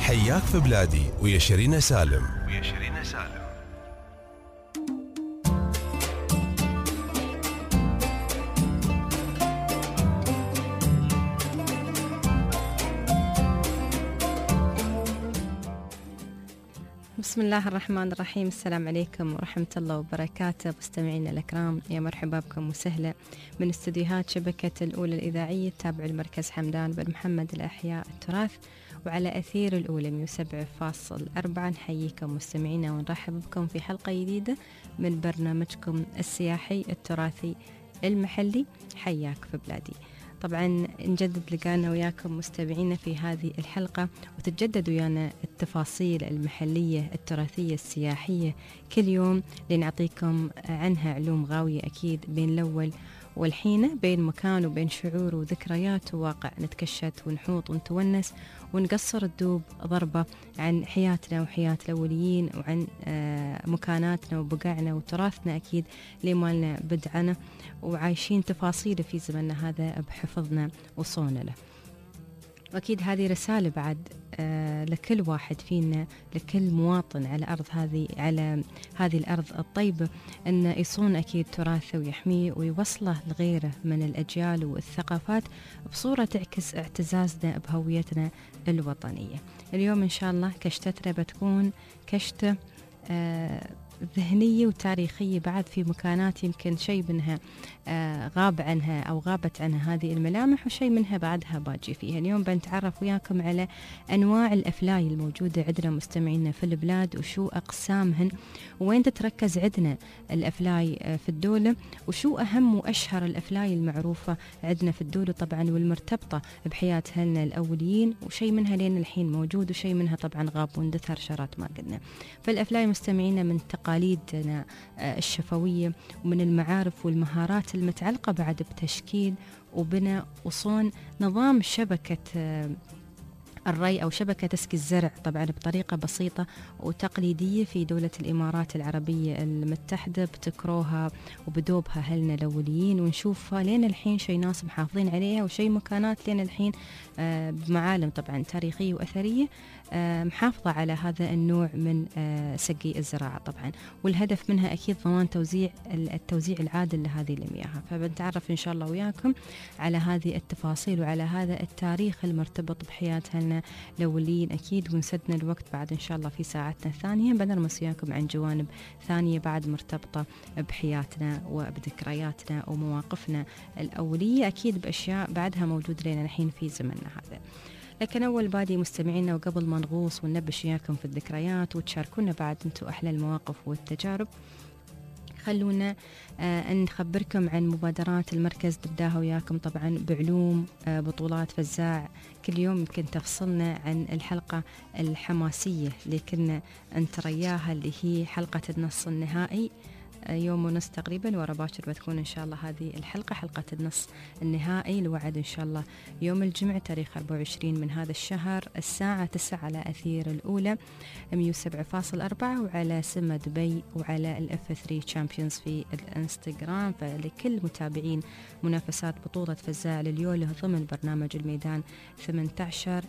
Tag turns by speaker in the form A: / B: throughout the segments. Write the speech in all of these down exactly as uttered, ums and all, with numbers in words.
A: حياك في بلادي ويا شيرين سالم.
B: ويا شيرين سالم.
C: بسم الله الرحمن الرحيم. السلام عليكم ورحمة الله وبركاته مستمعينا الأكرام، يا مرحبا بكم وسهلا من استديوهات شبكة الأولى الإذاعية تابع المركز حمدان بن محمد الأحياء التراث، وعلى أثير الأولى مئة وسبعة فاصلة أربعة. نحييكم مستمعينا ونرحب بكم في حلقة جديدة من برنامجكم السياحي التراثي المحلي حياك في بلادي. طبعا نجدد لقانا وياكم مستمعينا في هذه الحلقة، وتتجدد ويانا التفاصيل المحلية التراثية السياحية كل يوم لنعطيكم عنها علوم غاوية أكيد بين الأول والحين، بين مكان وبين شعور وذكريات وواقع، نتكشت ونحوط ونتونس ونقصر الدوب ضربة عن حياتنا وحياة الأوليين، وعن مكاناتنا وبقعنا وتراثنا أكيد لمالنا بدعنا، وعايشين تفاصيله في زمننا هذا بحفظنا وصوننا له. وأكيد هذه رسالة بعد آه لكل واحد فينا، لكل مواطن على أرض هذه على هذه الأرض الطيبة، أن يصون أكيد تراثه ويحميه ويوصله لغيره من الأجيال والثقافات بصورة تعكس اعتزازنا بهويتنا الوطنية. اليوم إن شاء الله كشتتنا بتكون كشتة آه ذهنية وتاريخية، بعد في مكانات يمكن شيء منها آه غاب عنها أو غابت عنها هذه الملامح، وشيء منها بعدها باجي فيها. اليوم بنتعرف وياكم على أنواع الأفلاي الموجودة عندنا مستمعينا في البلاد، وشو أقسامهن، وين تتركز عندنا الأفلاي آه في الدولة، وشو أهم وأشهر الأفلاي المعروفة عندنا في الدولة طبعا والمرتبطة بحياة أهلنا الأوليين، وشيء منها لين الحين موجود، وشيء منها طبعا غاب واندثر شرات ما قلنا. فالأفلاي مستمعينا من تقاليدنا الشفوية ومن المعارف والمهارات المتعلقة بعد بتشكيل وبناء وصون نظام شبكة الري أو شبكة تسقي الزرع طبعا بطريقة بسيطة وتقليدية في دولة الإمارات العربية المتحدة، بتكروها وبدوبها أهلنا الأوليين، ونشوفها لين الحين شيء ناس محافظين عليها، وشيء مكانات لين الحين بمعالم طبعا تاريخية وأثرية محافظة على هذا النوع من سقي الزراعة طبعا، والهدف منها أكيد ضمان توزيع التوزيع العادل لهذه المياه. فبنتعرف إن شاء الله وياكم على هذه التفاصيل وعلى هذا التاريخ المرتبط بحياتنا الأولين أكيد، ونسدنا الوقت بعد إن شاء الله في ساعتنا الثانية بنرمس وياكم عن جوانب ثانية بعد مرتبطة بحياتنا وبذكرياتنا ومواقفنا الأولية، أكيد بأشياء بعدها موجود لنا الحين في زمننا هذا. لكن أول بادي مستمعينا، وقبل ما نغوص وننبش وياكم في الذكريات وتشاركونا بعد أنتم أحلى المواقف والتجارب، خلونا آه أن نخبركم عن مبادرات المركز ضدها وياكم طبعا بعلوم آه بطولات فزاع كل يوم. يمكن تفصلنا عن الحلقة الحماسية اللي كنا نترياها، اللي هي حلقة النص النهائي يوم ونص تقريبا ورا باكر بتكون إن شاء الله هذه الحلقة، حلقة النص النهائي الوعد إن شاء الله يوم الجمعة تاريخ أربعة وعشرين من هذا الشهر الساعة تسعة على أثير الأولى مئة وسبعة فاصلة أربعة، وعلى سما دبي، وعلى الإف ثري تشامبيونز في الانستغرام. فلكل متابعين منافسات بطولة فزاع لليوله ضمن برنامج الميدان ثمانية عشر،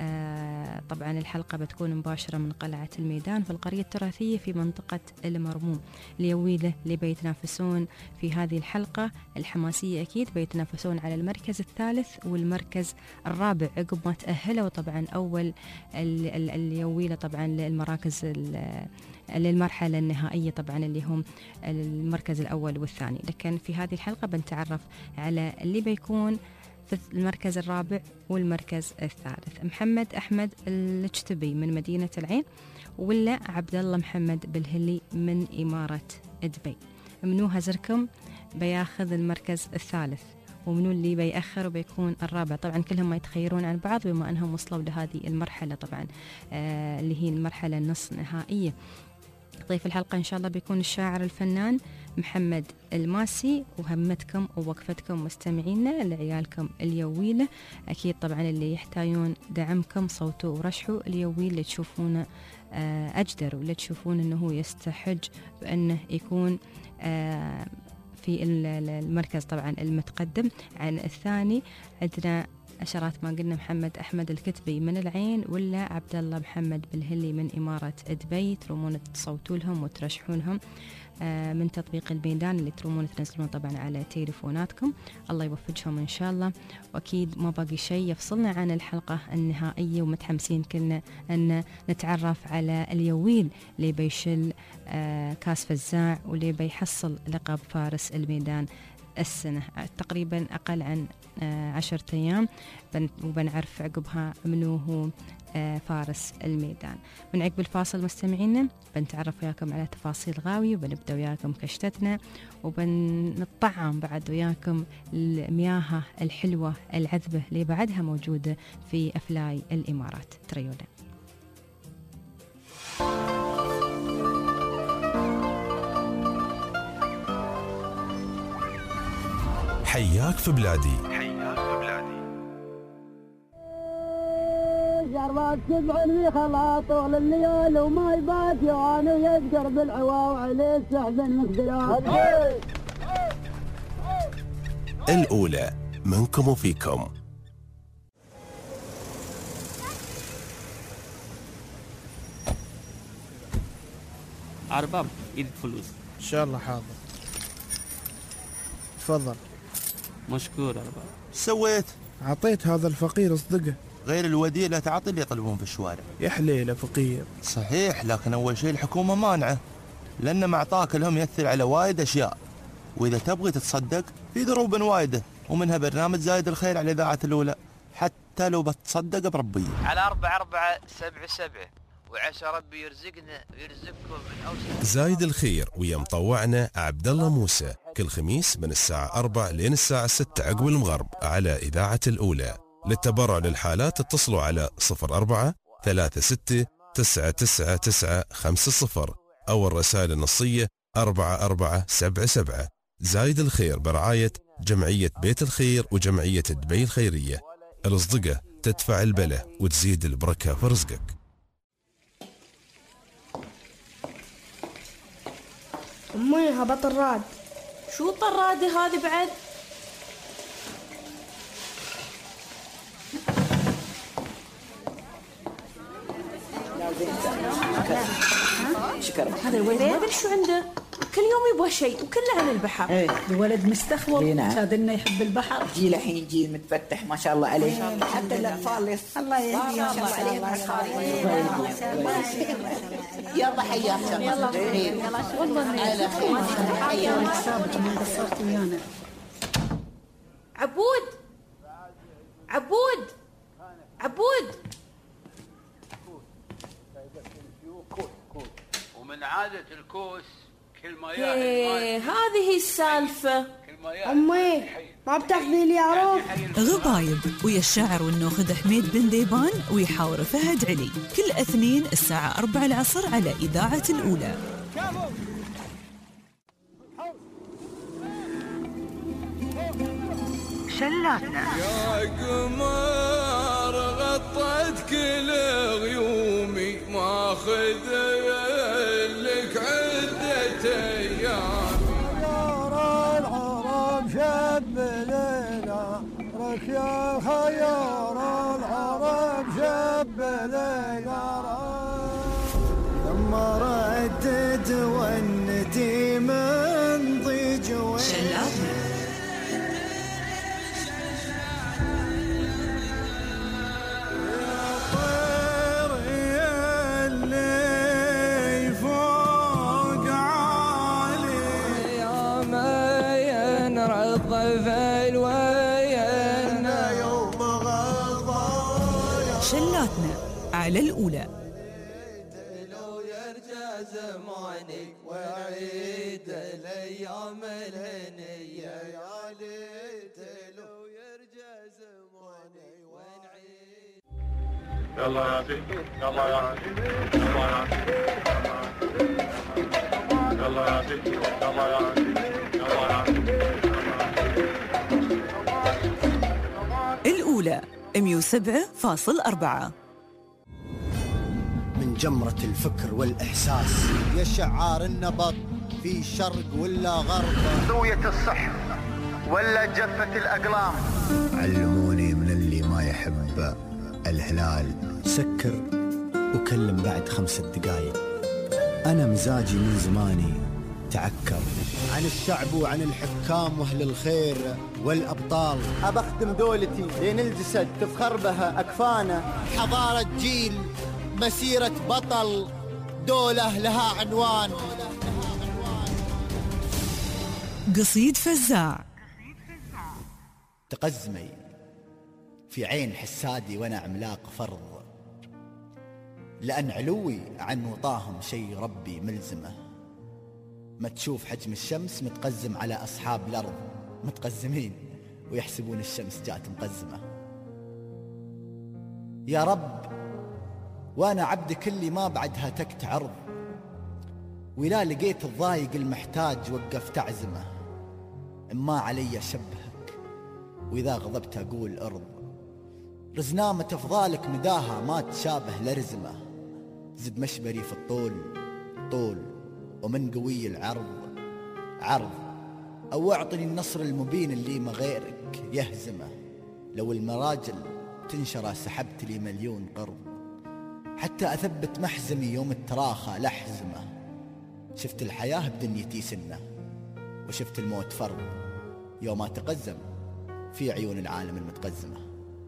C: آه طبعا الحلقة بتكون مباشرة من قلعة الميدان في القرية التراثية في منطقة المرموم. اليويله اللي بيتنافسون في هذه الحلقة الحماسية أكيد بيتنافسون على المركز الثالث والمركز الرابع عقب ما تأهلوا طبعا أول اليويله طبعا للمراكز للمرحلة النهائية طبعا اللي هم المركز الأول والثاني. لكن في هذه الحلقة بنتعرف على اللي بيكون في المركز الرابع والمركز الثالث. محمد أحمد الجتبي من مدينة العين، ولا عبد الله محمد بالهلي من إمارة دبي. منو هزركم بياخذ المركز الثالث، ومنو اللي بيأخر وبيكون الرابع؟ طبعا كلهم ما يتخيرون عن بعض بما أنهم وصلوا لهذه المرحلة طبعا آه اللي هي المرحلة النص نهائية. ضيف الحلقة إن شاء الله بيكون الشاعر الفنان محمد الماسي، وهمتكم ووقفتكم مستمعينا لعيالكم اليويلة أكيد طبعا اللي يحتاجون دعمكم صوتوا ورشحوا اليويل اللي تشوفونه أجدر، واللي تشوفون أنه يستحج بأنه يكون في المركز طبعا المتقدم عن الثاني. عندنا عشرات ما قلنا محمد أحمد الكتبي من العين ولا عبد الله محمد بالهلي من إمارة دبي، ترومون تصوتوا لهم وترشحوا لهم من تطبيق الميدان اللي ترومون تنزلون طبعا على تليفوناتكم. الله يوفقهم إن شاء الله. وأكيد ما باقي شيء يفصلنا عن الحلقة النهائية، ومتحمسين كلنا أن نتعرف على اليويل اللي بيشل كاس فزاع واللي بيحصل لقب فارس الميدان السنة. تقريبا أقل عن عشرة أيام وبنعرف عقبها منو هو فارس الميدان. من عقب الفاصل مستمعينا بنتعرف وياكم على تفاصيل غاوي، وبنبدأ وياكم كشتتنا، وبنطعم بعد وياكم المياه الحلوة العذبة اللي بعدها موجودة في أفلاي الإمارات. تريونا
A: حياك في بلادي.
B: حياك في بلادي.
D: جربت تبعني خلاص طول الليل وما يبات يوان ويذكر بالعوا وعليه السحب المقدرات.
A: الأولى منكم وفيكم.
E: عرباب ايدك فلوس
F: ان شاء الله. حاضر تفضل.
E: مشكور عرباب.
G: سويت؟
F: عطيت هذا الفقير اصدقه.
G: غير الوديع لا تعطي اللي يطلبون في الشوارع.
F: يا حليله فقير.
G: صحيح، لكن اول شيء الحكومه مانعه، لان معطاك لهم يأثر على وايد اشياء، واذا تبغي تتصدق في ضروب وايده، ومنها برنامج زايد الخير على اذاعه الاولى، حتى لو بتصدق بربيه.
H: على أربعة أربعة سبعة سبعة وعسى ربي يرزقنا ويرزقكم من أوسط.
A: زايد الخير ويا مطوعنا عبد الله موسى كل خميس من الساعة أربعة لين الساعة ستة عقب المغرب على إذاعة الأولى. للتبرع للحالات اتصلوا على صفر أربعة ثلاثة ستة تسعة تسعة تسعة خمسة صفر أو الرسائل النصية أربعة أربعة سبعة سبعة. زايد الخير برعاية جمعية بيت الخير وجمعية دبي الخيرية. الأصدقة تدفع البلة وتزيد البركة في رزقك.
I: أمي هبط الراد.
J: شو طرادة هذه بعد؟
K: شكرا.
J: هذا الولد ما أدري شو عنده، كل يوم يبغى شيء وكله عن البحر.
K: ايه
I: الولد مستخوض. شادنا يحب البحر.
K: جيل الحين جيل متفتح ما شاء الله عليه. حتى الأطفال الله يهديهم ما شاء الله عليهم. يلا حياك. يلا
I: والله على خير. حياك سابق ما قصرت ويانا.
J: عبود عبود عبود.
H: ومن عادة الكوس كل ما
J: ايه هذه السالفة.
I: أمي ما بتاخذي لي عروف.
L: غبايب ويا الشاعر والناخذ حميد بن ديبان ويحاور فهد علي كل اثنين الساعة أربعة العصر على إذاعة الأولى.
M: شلاتنا
N: يا قمر غطت كل غيومي ماخذ لك عدة ايام.
D: خيار العرب شب ليلى رك يا خيار العرب شب ليلى لما ردت ونتي من ضيج
L: شلاتنا. شلاتنا على الأولى.
N: لو يرجع زمانك وعيد الأيام الهنية يا ليت لو يرجع زمانك ونعيد.
B: يلا يا سيدي يلا يا سيدي يلا يا سيدي يلا يا سيدي يلا يا سيدي يلا يا سيدي.
L: الأولى مية وسبعة فاصل أربعة.
O: من جمرة الفكر والإحساس يا شعار النبض في شرق ولا غرب،
P: زاوية الصحر ولا جفة الأقلام.
O: علموني من اللي ما يحب الهلال. سكر وكلم بعد خمسة دقايق، أنا مزاجي من زماني تعكر. عن الشعب وعن الحكام وأهل الخير والأبطال
M: أبخدم دولتي لين الجسد تفخر بها أكفانه.
O: حضارة جيل، مسيرة بطل، دولة لها عنوان.
L: قصيد فزاع.
O: تقزمي في عين حسادي وانا عملاق فرض، لأن علوي عن وطاهم شي ربي ملزمه. ما تشوف حجم الشمس متقزم على أصحاب الأرض، متقزمين ويحسبون الشمس جات مقزمة. يا رب وأنا عبدك اللي ما بعدها تكت عرض، ولا لقيت الضايق المحتاج وقفت أعزمه. إما علي شبهك وإذا غضبت أقول أرض، رزنامة أفضالك مداها ما تشابه لرزمة. زد مشبري في الطول طول، ومن قوي العرض عرض، أو أعطني النصر المبين اللي ما غيرك يهزمه. لو المراجل تنشر سحبت لي مليون قرض، حتى أثبت محزمي يوم التراخى لحزمه. شفت الحياة بدنيتي سنة، وشفت الموت فرض يوم أتقزم في عيون العالم المتقزمة.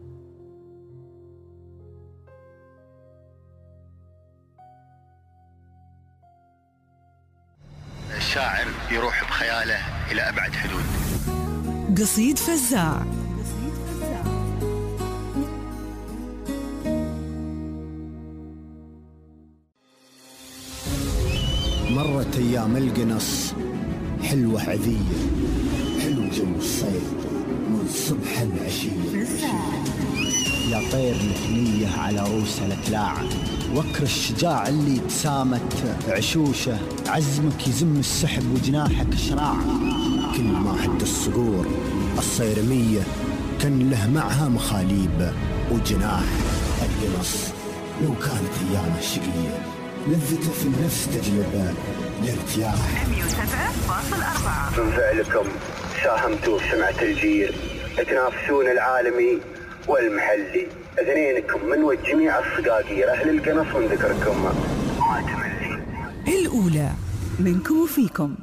P: الشاعر يروح بخياله إلى أبعد حدود.
L: قصيد فزاع.
O: مرت أيام القنص حلوة عذية، حلو جو الصيف من صبح العشية. يا طير نحنية على روس الأكلاع، وكر الشجاع اللي تسامت عشوشه. عزمك يزم السحب وجناحك شراع، كل ما هد الصقور الصيرمية كان له معها مخاليب وجناح. القنص لو كانت أيامه شقية، لذته في النفس تجلب الارتياح.
Q: مية وسبعة فاصلة أربعة.
P: من فعلكم ساهمتوا في سمعة الجير، تنافسون العالمي والمحلي. اثنينكم من وجميع الصقاقير، أهل القنص من ذكركم ما تملي.
L: الأولى منكم وفيكم.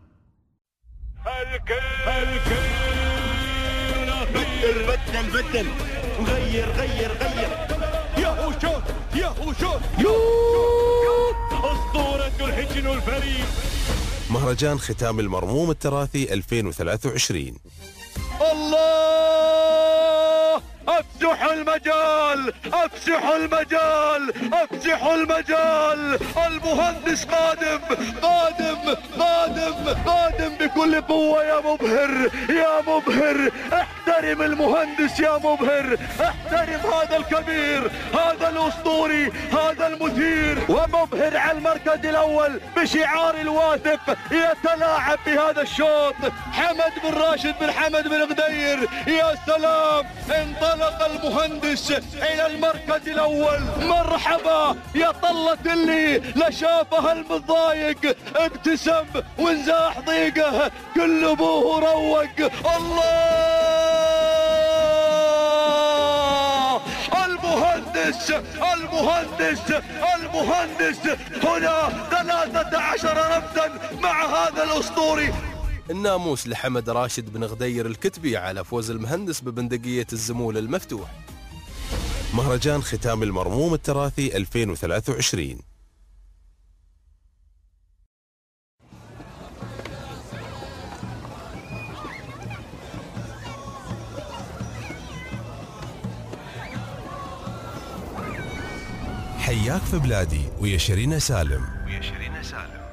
B: بدل بدل بدل وغير غير غير. ياهو شوت ياهو شوت يوت أسطورة الحجن الفريد.
A: مهرجان ختام المرموم التراثي ألفين وثلاثة وعشرين.
B: الله افسحوا المجال افسحوا المجال افسحوا المجال. المهندس قادم قادم قادم قادم بكل قوة يا مبهر يا مبهر. احترم المهندس يا مبهر، احترم هذا الكبير، هذا الاسطوري، هذا المثير ومبهر على المركز الاول بشعار الواثق. يتلاعب بهذا الشوط حمد بن راشد بن حمد بن غدير. يا سلام، انطلق المهندس الى المركز الاول. مرحبا يا طلة اللي لشافها المتضايق ابتسم وانزاح ضيقه، كل ابوه روق. الله المهندس المهندس المهندس هنا ثلاثة عشر رمزا مع هذا الاسطوري.
A: الناموس لحمد راشد بن غدير الكتبي على فوز المهندس ببندقية الزمول المفتوح. مهرجان ختام المرموم التراثي ألفين وثلاثة وعشرين. حياك في بلادي ويا شيرين سالم ويا شيرين سالم.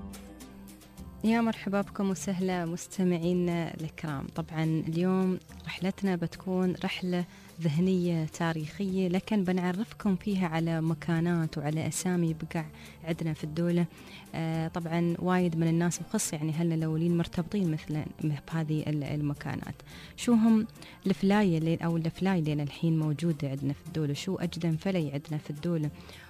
C: يا مرحبا بكم وسهلا مستمعينا الكرام. طبعا اليوم راح رحلتنا بتكون رحلة ذهنية تاريخية، لكن بنعرفكم فيها على مكانات وعلى أسامي بقع عندنا في الدولة. آه طبعا وايد من الناس بخص يعني هلنا الأولين مرتبطين مثلا بهذه المكانات. شو هم الفلاية اللي أو الفلاي اللي الحين موجودة عندنا في الدولة؟ شو أجدم فلي عندنا في الدولة؟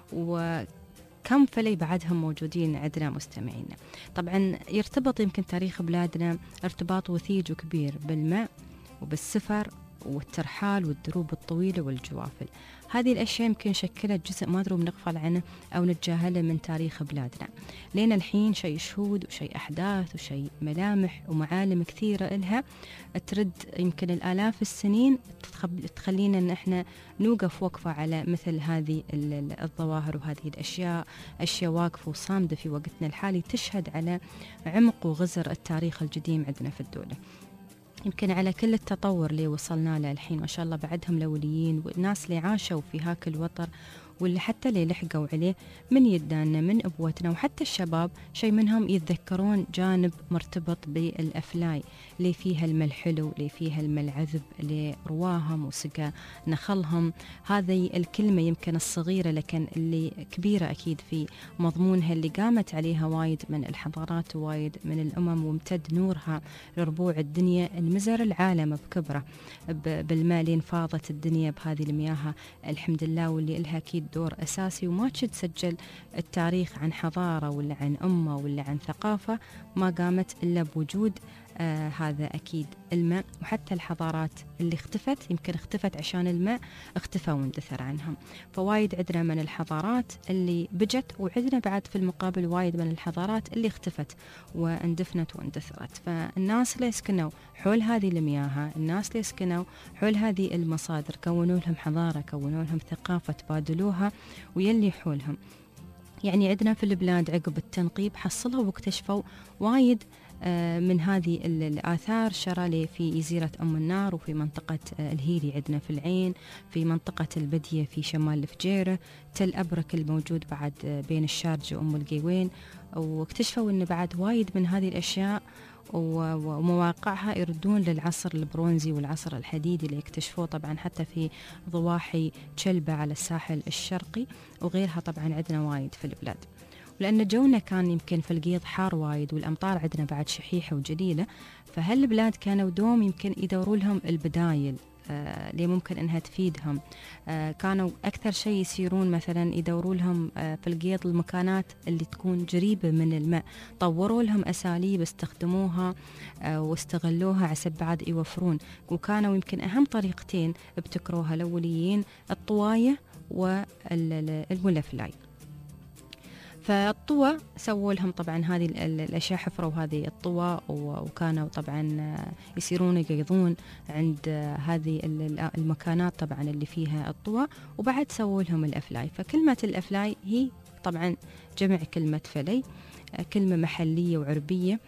C: وكم فلي بعدهم موجودين عندنا مستمعينا؟ طبعا يرتبط يمكن تاريخ بلادنا ارتباط وثيق وكبير بالماء وبالسفر والترحال والدروب الطويلة والجوافل. هذه الأشياء يمكن شكلت جزء ما نروم نغفل عنه أو نتجاهله من تاريخ بلادنا. لين الحين شيء شهود وشيء أحداث وشيء ملامح ومعالم كثيرة إلها ترد يمكن الآلاف السنين تخلينا أن احنا نوقف وقفة على مثل هذه الظواهر وهذه الأشياء، أشياء واقفة وصامدة في وقتنا الحالي تشهد على عمق وغزر التاريخ القديم عندنا في الدولة. يمكن على كل التطور اللي وصلنا له الحين ما شاء الله بعدهم الأوليين والناس اللي عاشوا في هاك الوطر واللي حتى اللي لحقوا عليه من يدانا من أبوتنا وحتى الشباب شيء منهم يتذكرون جانب مرتبط بالأفلاي اللي فيها الماء الحلو اللي فيها الماء العذب اللي رواهم وسقى نخلهم. هذه الكلمة يمكن الصغيرة لكن اللي كبيرة أكيد في مضمونها اللي قامت عليها وايد من الحضارات ووايد من الأمم وامتد نورها لربوع الدنيا المزر العالم بكبره بالماء لين فاضت الدنيا بهذه المياه الحمد لله، واللي إلها أكيد دور أساسي وما تسجل التاريخ عن حضارة ولا عن أمة ولا عن ثقافة ما قامت إلا بوجود آه هذا أكيد الماء. وحتى الحضارات اللي اختفت يمكن اختفت عشان الماء اختفى واندثر عنهم. فوايد عندنا من الحضارات اللي بجت وعندنا بعد في المقابل وايد من الحضارات اللي اختفت واندفنت واندثرت. فالناس اللي يسكنوا حول هذه المياه، الناس اللي يسكنوا حول هذه المصادر كونوا لهم حضارة كونوا لهم ثقافة تبادلوها ويلي حولهم. يعني عندنا في البلاد عقب التنقيب حصلوا واكتشفوا وايد من هذه الآثار شرالي في جزيرة أم النار وفي منطقة الهيلي عندنا في العين، في منطقة البدية في شمال الفجيرة، تل أبرك الموجود بعد بين الشارجة وأم القيوين. واكتشفوا أن بعد وايد من هذه الأشياء ومواقعها يردون للعصر البرونزي والعصر الحديدي اللي اكتشفوه طبعا حتى في ضواحي تشلبة على الساحل الشرقي وغيرها. طبعا عندنا وايد في البلاد ولأن جونا كان يمكن في القيض حار وايد والأمطار عندنا بعد شحيحة وجليلة، فهالبلاد كانوا دوم يمكن يدوروا لهم البدايل آه اللي ممكن أنها تفيدهم. آه كانوا أكثر شيء يسيرون مثلا يدوروا لهم آه في القيض المكانات اللي تكون قريبة من الماء، طوروا لهم أساليب استخدموها آه واستغلوها عسب بعد يوفرون. وكانوا يمكن أهم طريقتين ابتكروها الأوليين الطواية والملفلاي. فالطوى سووا لهم طبعا هذه الأشياء، حفروا هذه الطوى وكانوا طبعا يسيرون يقيضون عند هذه المكانات طبعا اللي فيها الطوى، وبعد سووا لهم الأفلاي. فكلمة الأفلاي هي طبعا جمع كلمة فلي، كلمة محلية وعربية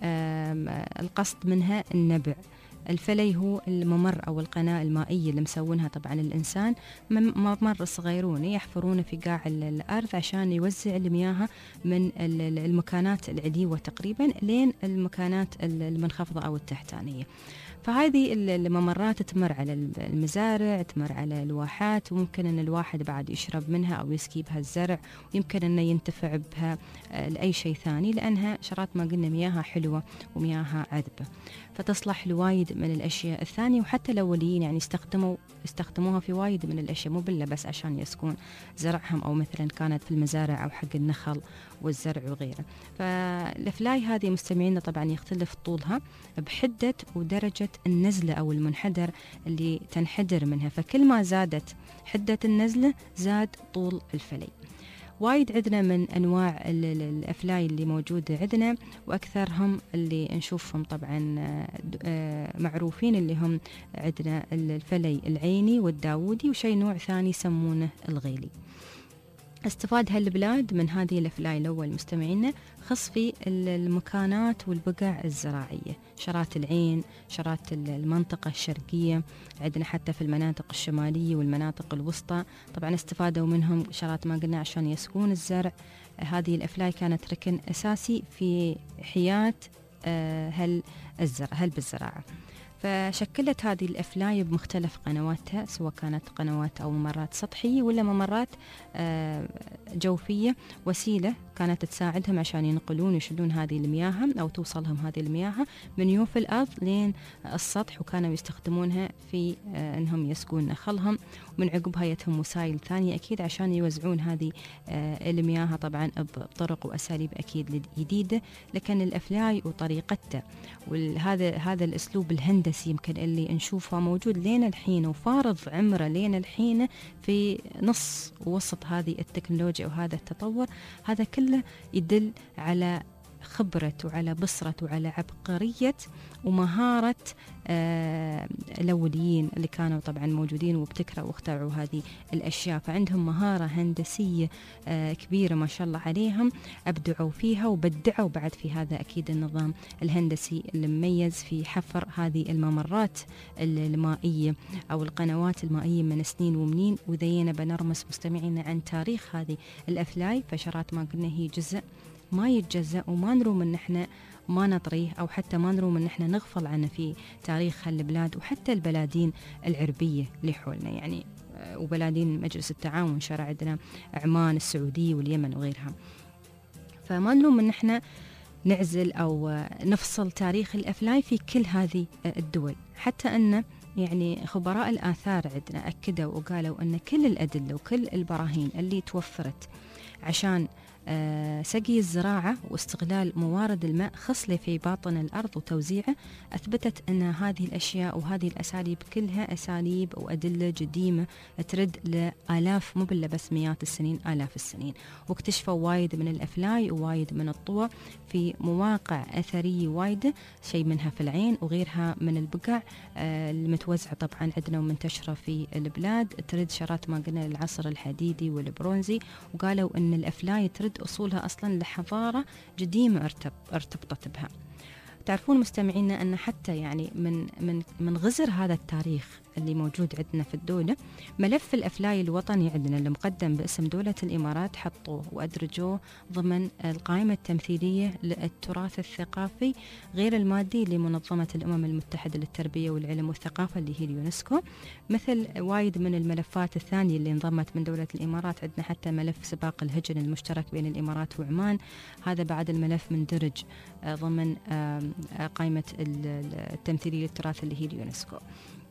C: القصد منها النبع. الفلي هو الممر أو القناة المائية اللي مسوونها طبعا الإنسان، ممر صغيرون يحفرونه في قاع الأرض عشان يوزع المياه من المكانات العليوة تقريبا لين المكانات المنخفضة أو التحتانية. فهذه الممرات تمر على المزارع، تمر على الواحات، وممكن أن الواحد بعد يشرب منها أو يسقي بها الزرع، ويمكن أنه ينتفع بها لأي شيء ثاني لأنها شرات ما قلنا مياهها حلوة ومياهها عذبة، فتصلح لوايد من الأشياء الثانية. وحتى الأوليين يعني استخدموا استخدموها في وايد من الأشياء، مو بالله بس عشان يسكون زرعهم أو مثلا كانت في المزارع أو حق النخل والزرع وغيره. فالأفلاي هذه مستمعينا طبعا يختلف طولها بحدة ودرجة النزلة أو المنحدر اللي تنحدر منها، فكل ما زادت حدة النزلة زاد طول الفلي. وايد عندنا من أنواع الأفلاي اللي موجودة عندنا، وأكثرهم اللي نشوفهم طبعا معروفين اللي هم عندنا الفلي العيني والداودي، وشي نوع ثاني يسمونه الغيلي. استفاد هالبلاد من هذه الأفلاي الأول مستمعينا خص في المكانات والبقع الزراعية، شرات العين، شرات المنطقة الشرقية، عندنا حتى في المناطق الشمالية والمناطق الوسطى طبعا استفادوا منهم شرات ما قلنا عشان يسكون الزرع. هذه الأفلاي كانت ركن أساسي في حياة هل الزرع هل بالزراعة. فشكلت هذه الأفلاي بمختلف قنواتها، سواء كانت قنوات أو ممرات سطحية ولا ممرات جوفية، وسيلة كانت تساعدهم عشان ينقلون ويشيلون هذه المياه أو توصلهم هذه المياه من يوف الأرض لين السطح، وكانوا يستخدمونها في أنهم يسقون نخلهم، ومن عقبها يتهم وسائل ثانية أكيد عشان يوزعون هذه المياه طبعا بطرق وأساليب أكيد جديدة. لكن الأفلاي وطريقته وهذا هذا الأسلوب الهندسي يمكن اللي نشوفه موجود لين الحين وفارض عمره لين الحين في نص وسط هذه التكنولوجيا وهذا التطور، هذا كله يدل على خبرة وعلى بصرة وعلى عبقرية ومهارة آه الأوليين اللي كانوا طبعا موجودين وابتكروا واخترعوا هذه الأشياء. فعندهم مهارة هندسية آه كبيرة ما شاء الله عليهم، أبدعوا فيها وبدعوا بعد في هذا أكيد النظام الهندسي المميز في حفر هذه الممرات المائية أو القنوات المائية من سنين ومنين. وذينا بنرمس مستمعين عن تاريخ هذه الأفلاي، فشرات ما قلنا هي جزء ما يتجزأ وما نروم ان احنا ما نطريه او حتى ما نروم ان احنا نغفل عنه في تاريخ هالبلاد وحتى البلادين العربية اللي حولنا، يعني وبلادين مجلس التعاون شرع عندنا عمان السعودية واليمن وغيرها. فما نروم ان احنا نعزل او نفصل تاريخ الأفلاي في كل هذه الدول، حتى ان يعني خبراء الآثار عندنا أكدوا وقالوا أن كل الأدلة وكل البراهين اللي توفرت عشان آه سقي الزراعة واستغلال موارد الماء خصلة في باطن الأرض وتوزيعه أثبتت أن هذه الأشياء وهذه الأساليب كلها أساليب وأدلة قديمة ترد لآلاف مو بالله بس مئات السنين آلاف السنين. واكتشفوا وايد من الأفلاي ووايد من الطوى في مواقع أثرية وايدة، شيء منها في العين وغيرها من البقع آه المتوزعة طبعا عندنا ومنتشرة في البلاد، ترد شرات ما قلنا العصر الحديدي والبرونزي. وقالوا أن الأفلاي ترد أصولها أصلا لحضارة قديمة ارتبطت بها. تعرفون مستمعينا أن حتى يعني من من من غزر هذا التاريخ اللي موجود عندنا في الدولة، ملف الأفلاي الوطني عندنا اللي مقدم باسم دولة الإمارات حطوه وأدرجوه ضمن القائمة التمثيلية للتراث الثقافي غير المادي لمنظمة الأمم المتحدة للتربية والعلم والثقافة اللي هي اليونسكو. مثل وايد من الملفات الثانية اللي انضمت من دولة الإمارات، عندنا حتى ملف سباق الهجن المشترك بين الإمارات وعمان، هذا بعد الملف مندرج ضمن قائمة التمثيلية للتراث اللي هي اليونسكو.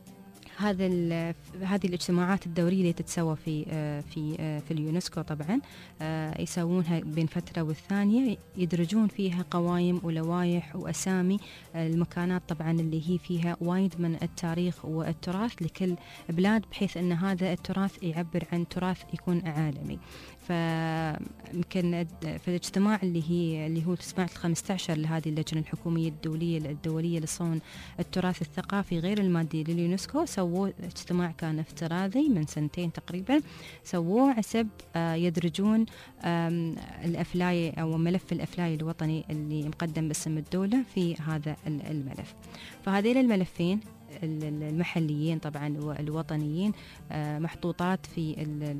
C: هذا هذه الاجتماعات الدورية اللي تتسوى في في في اليونسكو طبعا يسوونها بين فترة والثانية، يدرجون فيها قوائم ولوائح وأسامي المكانات طبعا اللي هي فيها وايد من التاريخ والتراث لكل بلاد، بحيث أن هذا التراث يعبر عن تراث يكون عالمي. فيمكن في الاجتماع اللي هي اللي هو الاجتماع الخامس عشر لهذه اللجنة الحكومية الدولية الدولية لصون التراث الثقافي غير المادي لليونسكو، سووا اجتماع كان افتراضي من سنتين تقريبا، سووه عسب يدرجون الأفلاي أو ملف الأفلاي الوطني اللي مقدم باسم الدولة في هذا الملف. فهذين الملفين المحليين طبعا والوطنيين محطوطات في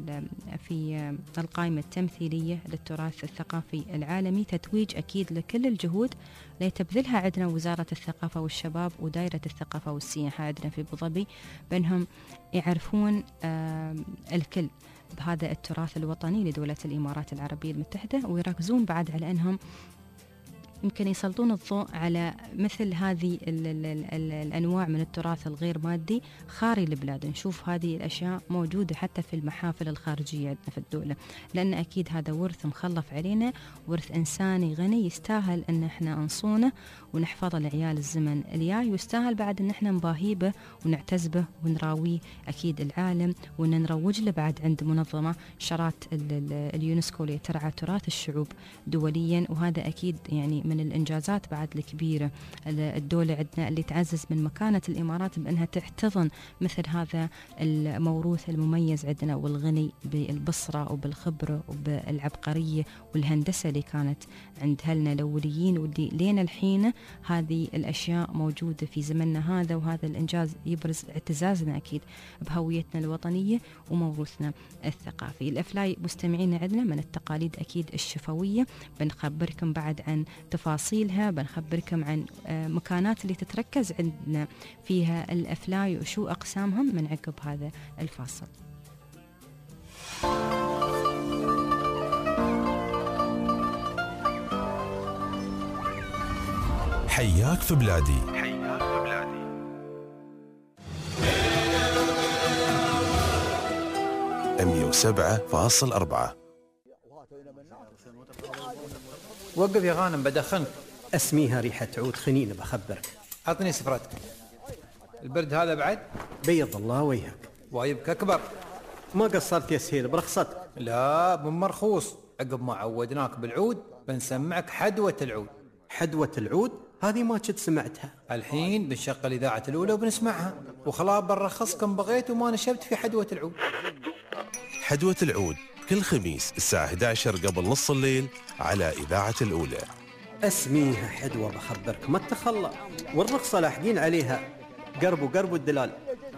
C: في القائمة التمثيلية للتراث الثقافي العالمي، تتويج أكيد لكل الجهود اللي تبذلها عندنا وزارة الثقافة والشباب ودائرة الثقافة والسياحة عندنا في أبو ظبي، بأنهم يعرفون الكل بهذا التراث الوطني لدولة الإمارات العربية المتحدة، ويركزون بعد على أنهم يمكن يسلطون الضوء على مثل هذه ال ال ال الأنواع من التراث الغير مادي خارج البلاد. نشوف هذه الأشياء موجودة حتى في المحافل الخارجية عندنا في الدولة، لأن أكيد هذا ورث مخلف علينا، ورث إنساني غني يستاهل أن احنا نصونه ونحفظه لعيال الزمن الجاي، ويستاهل بعد أن احنا نباهي به ونعتز به ونراويه أكيد العالم، وأن نروج له بعد عند منظمة شرات اليونسكو اللي ترعى تراث الشعوب دوليا. وهذا أكيد يعني من الإنجازات بعد الكبيرة الدولة عندنا اللي تعزز من مكانة الإمارات بأنها تحتضن مثل هذا الموروث المميز عندنا والغني بالبصرة وبالخبرة وبالعبقرية والهندسة اللي كانت عند هلنا الأوليين، واللي لين الحين هذه الأشياء موجودة في زمننا هذا. وهذا الإنجاز يبرز اعتزازنا أكيد بهويتنا الوطنية وموروثنا الثقافي. الأفلاي مستمعين عندنا من التقاليد أكيد الشفوية، بنخبركم بعد عن تفاصيلها، بنخبركم عن مكانات اللي تتركز عندنا فيها الأفلاي وشو أقسامهم من عقب هذا الفاصل.
A: حياك في بلادي.
R: حياك في بلادي.
A: مية وسبعة فاصل أربعة.
S: وقف يا غانم بدخنك.
T: اسميها ريحة عود خنين بخبرك.
S: عطني سفرتك. البرد هذا بعد؟
T: بيض الله وجهك.
S: وايبك أكبر.
T: ما قصرت يا سهيل برخصتك.
S: لا بمرخوص، عقب ما عودناك بالعود بنسمعك حدوة العود.
T: حدوة العود؟ هذه ما كنت سمعتها.
S: الحين بنشغل إذاعة الأولى وبنسمعها، وخلاص بنرخصكم بغيت وما نشبت في حدوة العود.
A: حدوة العود كل خميس الساعة إحدى عشر قبل نص الليل على إذاعة الأولى.
T: اسميها حدوة بخبرك ما تخلى، والرخصة لاحقين عليها. قرب وقرب الدلال.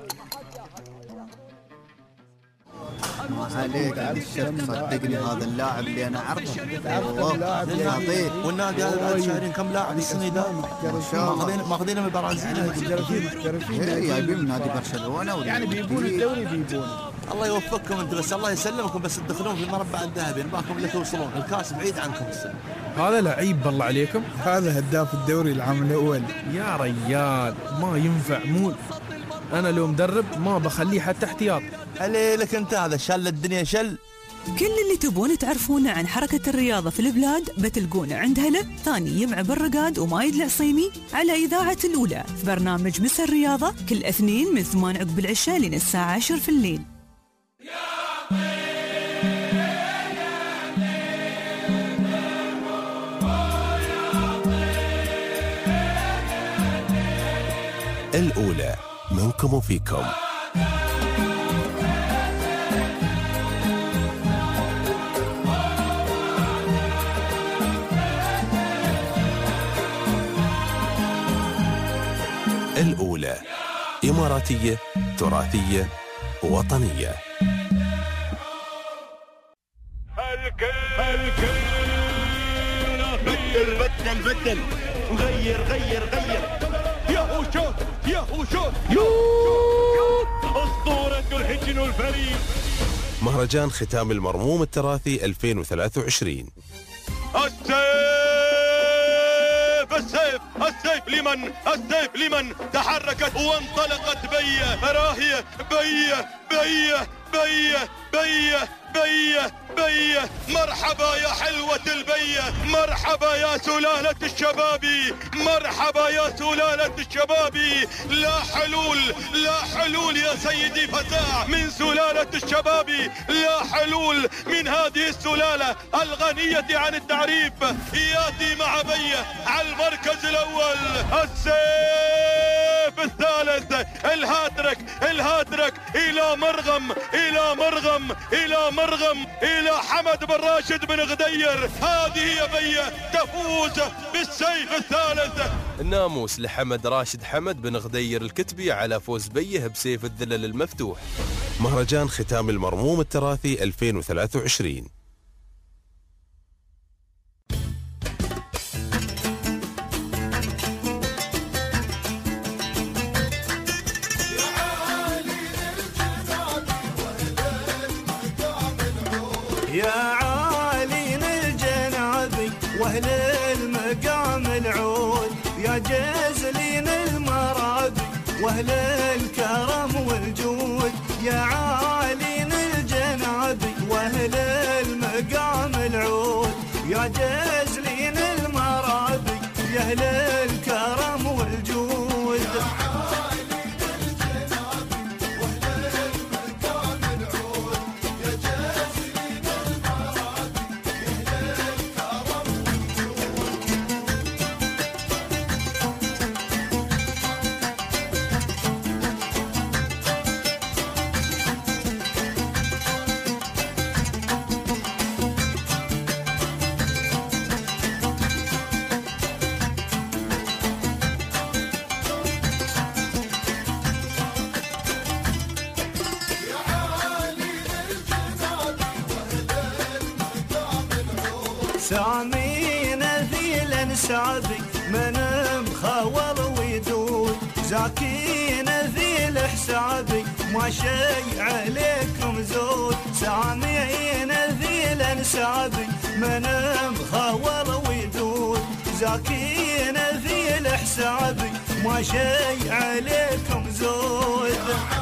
M: عليك الشرف صدقني هذا اللاعب اللي انا اعرفه. والله
G: والنادي هذا بعد شهرين كم لاعب السنه ده ماخذين ماخذينه من البرازيل.
M: جايبين من نادي برشلونه
F: يعني بيبون الدوري بيبون.
G: الله يوفقكم انتم، بس الله يسلمكم، بس تدخلون في المربع الذهبي نباكم اللي توصلون، الكاس بعيد عنكم السنه.
F: هذا لعيب بالله عليكم، هذا هداف الدوري العام الاول. يا ريال ما ينفع مول، انا لو مدرب ما بخليه حتى احتياط.
G: عليك انت هذا شل الدنيا شل.
L: كل اللي تبون تعرفونه عن حركة الرياضة في البلاد بتلقونه عند هلا ثاني يمع بالرقاد ومايد العصيمي على إذاعة الأولى في برنامج مسا الرياضة كل اثنين من ثمان عقب العشاء لين الساعة عشر في الليل.
A: الأولى منكم وفيكم. الأولى إماراتية تراثية وطنية.
R: بدل بدل بدل غير غير غير يا هو شوت يا هو شوت أسطورة الحجن الفريد.
A: مهرجان ختام المرموم التراثي ألفين وثلاثة وعشرين.
R: السيف السيف السيف لمن السيف لمن تحركت وانطلقت بيه راهية بيه بيه بيه بيه بيه بيه. مرحبا يا حلوة البيه، مرحبا يا سلالة الشبابي، مرحبا يا سلالة الشبابي. لا حلول لا حلول يا سيدي فتاة من سلالة الشبابي، لا حلول من هذه السلالة الغنية عن التعريف. ياتي مع بيه على المركز الأول السيف الثالث. الهاترك الهاترك إلى مرغم إلى مرغم إلى مرغم إلى حمد بن راشد بن غدير. هذه يا بيه تفوز بالسيف الثالث.
A: الناموس لحمد راشد حمد بن غدير الكتبي على فوز بيه بسيف الذلل المفتوح. مهرجان ختام المرموم التراثي ألفين وثلاثة وعشرين.
R: يا عالين الجناب واهل المقام العود، يا جازلين المرابي واهل الكرم والجود. يا عالين الجناب واهل المقام العود، يا جازلين المرابي يا اهل الكرم والجود. سامين في الانسان
N: سعبي من مخاول ويدود زاكين ذي الحسابي ما شي عليكم زود سامعين ذي الانسابي من مخاول ويدود زاكين ذي الحسابي ما شي عليكم زود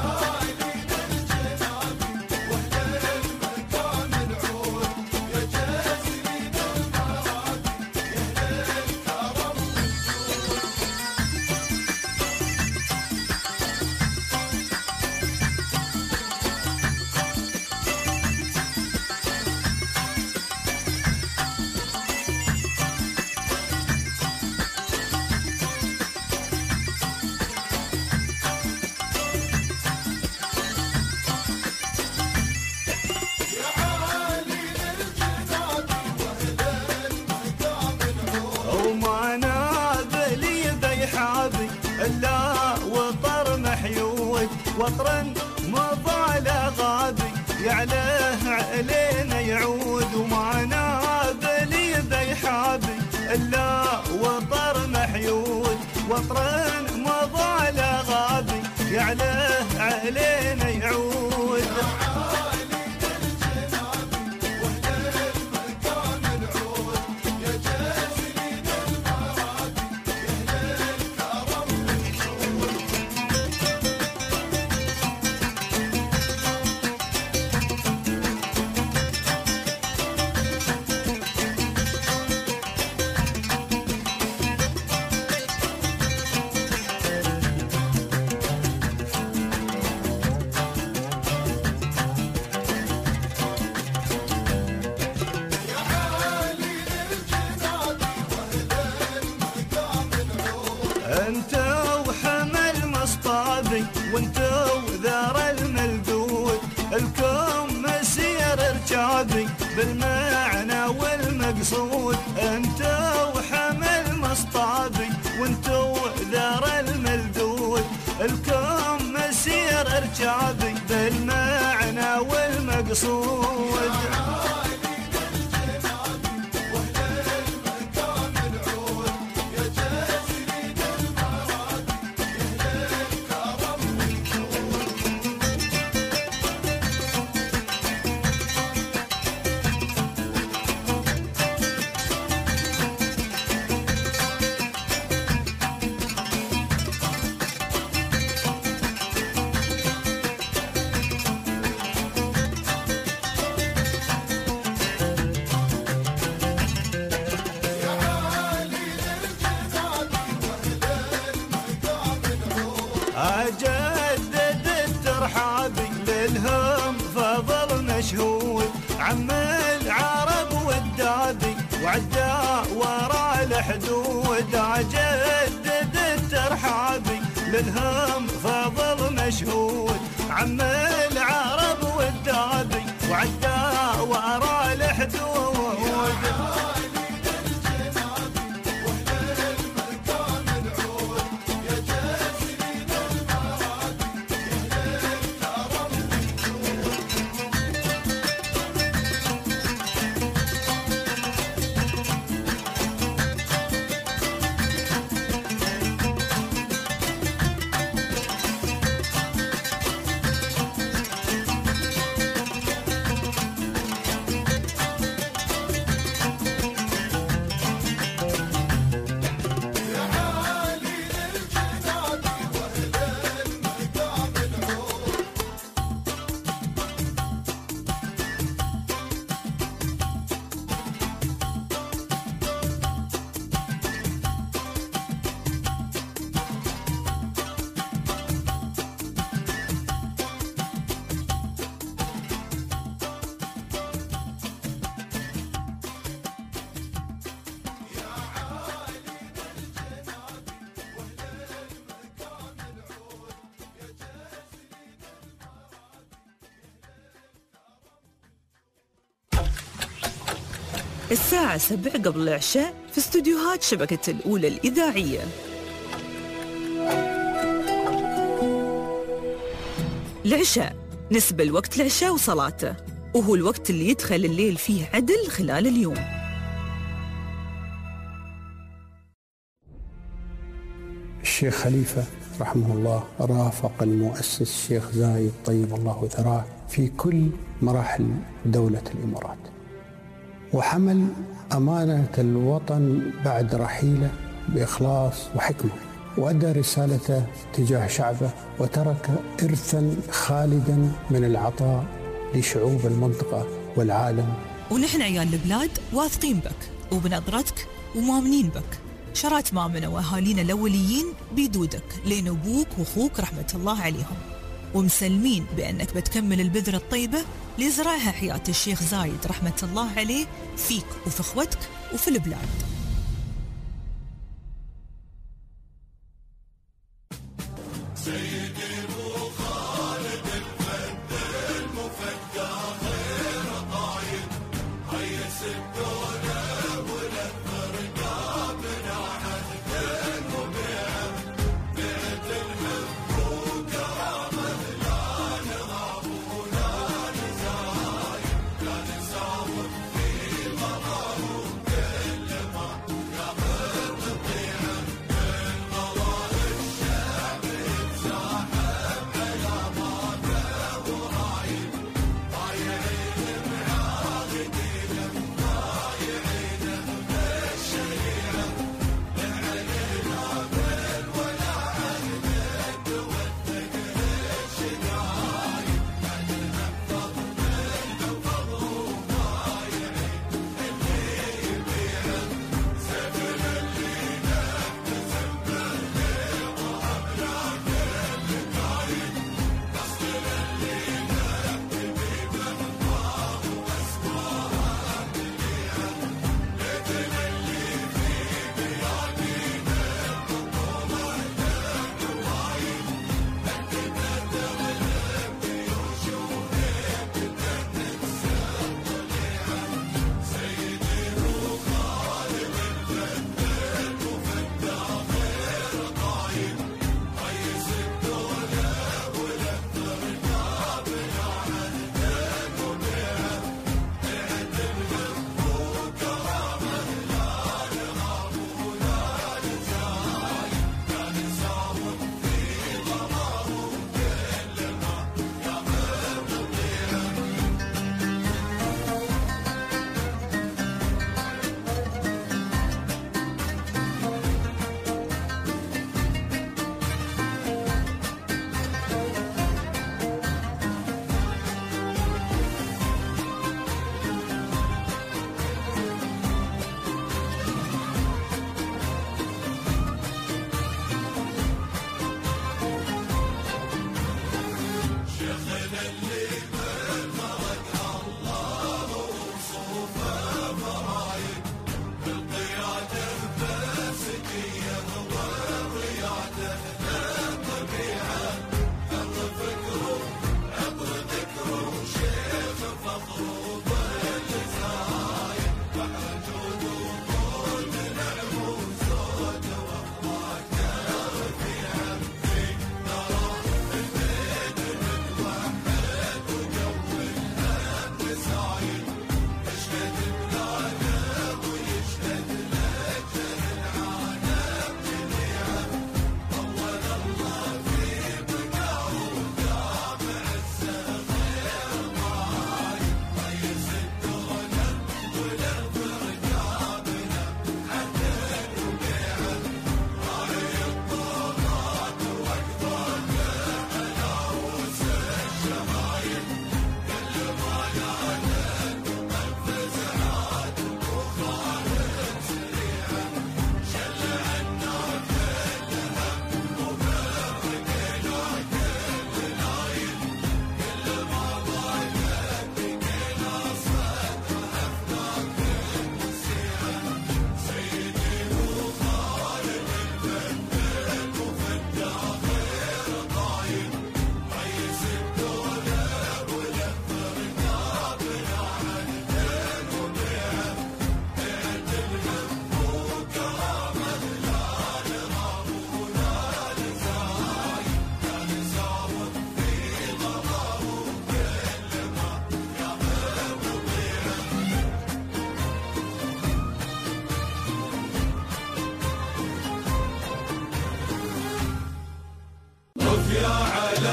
N: وطر مضى لغابي يعلاه علينا يعود وما نابلي بيحابي الا وطر محيود وطر مضى لغابي يعلاه علينا يعود بالمعنى والمقصود انت وحمل مصطابي وانتو ذار الملدود الكم مسير ارجابي بالمعنى والمقصود أجدد الترحابي للهم فضل مشهود عم العرب والدابي وعدا ورا الحدود أجدد الترحابي للهم فضل مشهود عم العرب والدابي وعدا ورا الحدود
L: الساعة سبع قبل العشاء في استوديوهات شبكة الأولى الإذاعية. العشاء نسبة الوقت العشاء وصلاته، وهو الوقت اللي يدخل الليل فيه عدل خلال اليوم.
U: الشيخ خليفة رحمه الله رافق المؤسس الشيخ زايد طيب الله ثراه في كل مراحل دولة الإمارات، وحمل أمانة الوطن بعد رحيله بإخلاص وحكمة، وأدى رسالته تجاه شعبه، وترك إرثا خالدا من العطاء لشعوب المنطقة والعالم.
L: ونحن عيال البلاد واثقين بك وبنظرتك ومؤمنين بك. شرات مامنا وأهالينا الأوليين بيدودك لين أبوك وأخوك رحمة الله عليهم، ومسلمين بأنك بتكمل البذرة الطيبة لزرعها حياة الشيخ زايد رحمة الله عليه فيك وفي أخوتك وفي البلاد.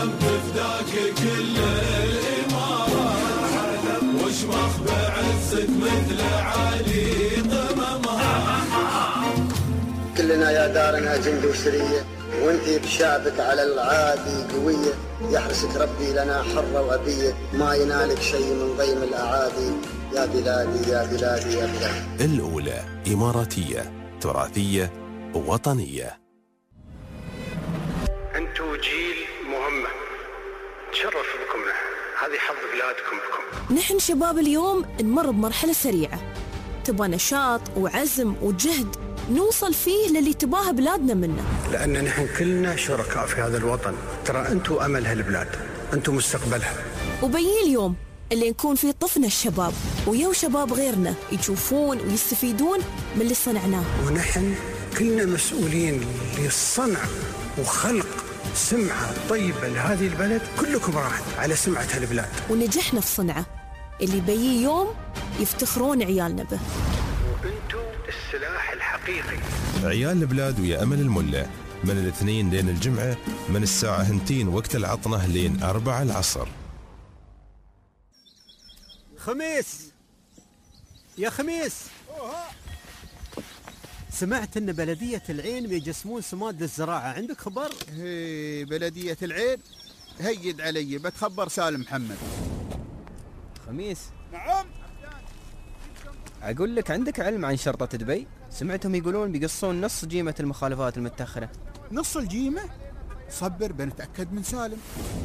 E: الدم تفداك كل الإمارة وشمخ بعزك مثل علي قممها.
V: كلنا يا دارنا جند وسرية وانتي بشعبك على العادي قوية، يحرسك ربي لنا حرة وأبية ما ينالك شيء من ضيم الأعادي. يا بلادي يا بلادي يا بلادي.
A: الأولى إماراتية تراثية وطنية.
W: أنتوا جيل مهمة تشرف بكم، هذه حظ بلادكم بكم.
J: نحن شباب اليوم نمر بمرحلة سريعة، تبغى نشاط وعزم وجهد نوصل فيه للي تباها بلادنا منه،
W: لأن نحن كلنا شركاء في هذا الوطن. ترى أنتوا أمل هالبلاد، أنتوا مستقبلها.
J: وبيجي اليوم اللي نكون فيه طفنا الشباب ويو شباب غيرنا يشوفون ويستفيدون من اللي صنعناه،
W: ونحن كلنا مسؤولين للصنع وخلق سمعة طيبة لهذه البلد. كلكم راحت على سمعة هالبلاد،
J: ونجحنا في صنعه اللي بيجي يوم يفتخرون عيالنا به.
W: وأنتوا السلاح الحقيقي.
A: عيال البلاد ويا أمل الملة من الاثنين لين الجمعة، من الساعة هنتين وقت العطنة لين أربعة العصر.
T: خميس يا خميس، سمعت ان بلدية العين بيجسمون سماد الزراعة، عندك خبر؟
M: هي بلدية العين هيد علي، بتخبر سالم محمد.
X: خميس.
M: نعم.
X: أقول لك، عندك علم عن شرطة دبي؟ سمعتهم يقولون بيقصون نص جيمة المخالفات المتأخرة.
M: نص الجيمة؟ صبر بنتأكد من سالم.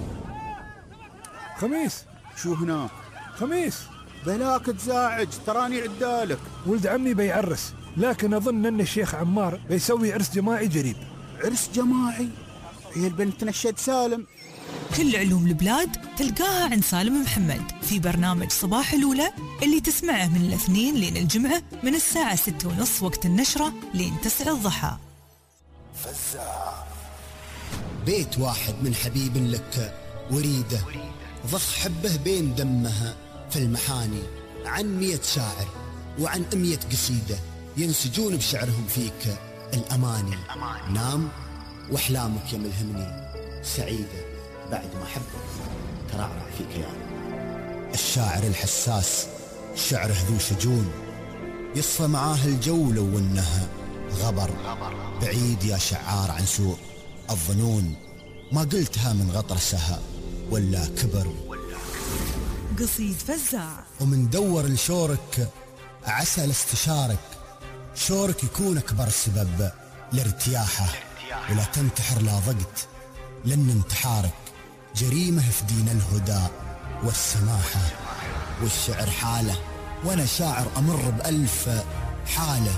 F: خميس.
M: شو هنا؟
F: خميس.
M: بلاك تزاعج، تراني عدالك.
F: ولد عمي بيعرس، لكن أظن أن الشيخ عمار بيسوي عرس جماعي قريب.
M: عرس جماعي؟ هي البنت نشد سالم.
L: كل علوم البلاد تلقاها عند سالم محمد في برنامج صباح الأولى اللي تسمعه من الاثنين لين الجمعة من الساعة ستة ونص وقت النشرة لين تسعة الضحى.
Y: فزاع. بيت واحد من حبيب لك وريده، ضخ حبه بين دمها في المحاني، عن مية شاعر وعن مية قصيدة ينسجون بشعرهم فيك الأماني. نام وأحلامك يا ملهمني سعيدة بعد ما حبك ترعرع في كياني. الشاعر الحساس شعره ذو شجون، يصفى معاه الجو لو انها غبر. بعيد يا شعار عن سوء الظنون، ما قلتها من غطرسها ولا كبر.
L: قصيد فزاع.
Y: ومن دور لشورك عسى لاستشارك، شورك يكون أكبر سبب لارتياحه، ولا تنتحر لا ضقت لأن انتحارك جريمة في دين الهدى والسماحة. والشعر حالة وأنا شاعر أمر بألف حالة،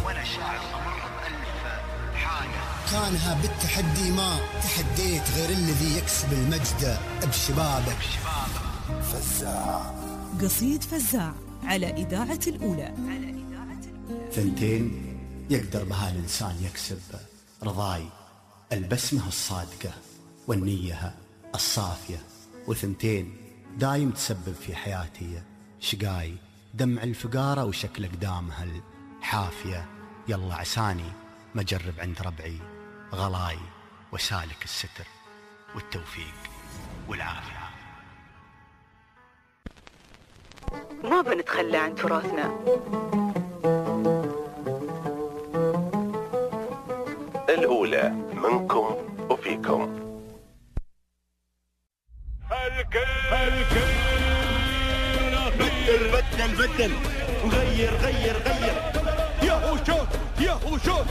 Y: كانها بالتحدي ما تحديت غير الذي يكسب المجد بشبابك. فزاع.
L: قصيد فزاع على إذاعة الأولى.
Y: ثنتين يقدر بها الإنسان يكسب رضاي، البسمة الصادقة والنية الصافية، وثنتين دايم تسبب في حياتي شقاي، دمع الفقارة وشكل أقدامها الحافية. يلا عساني ما جرب عند ربعي غلاي، وسالك الستر والتوفيق والعافية.
L: ما بنتخلى عن تراثنا.
A: الأولى منكم وفيكم.
R: بدل بدل بدل غير غير غير يا هو شوف يا هو شوف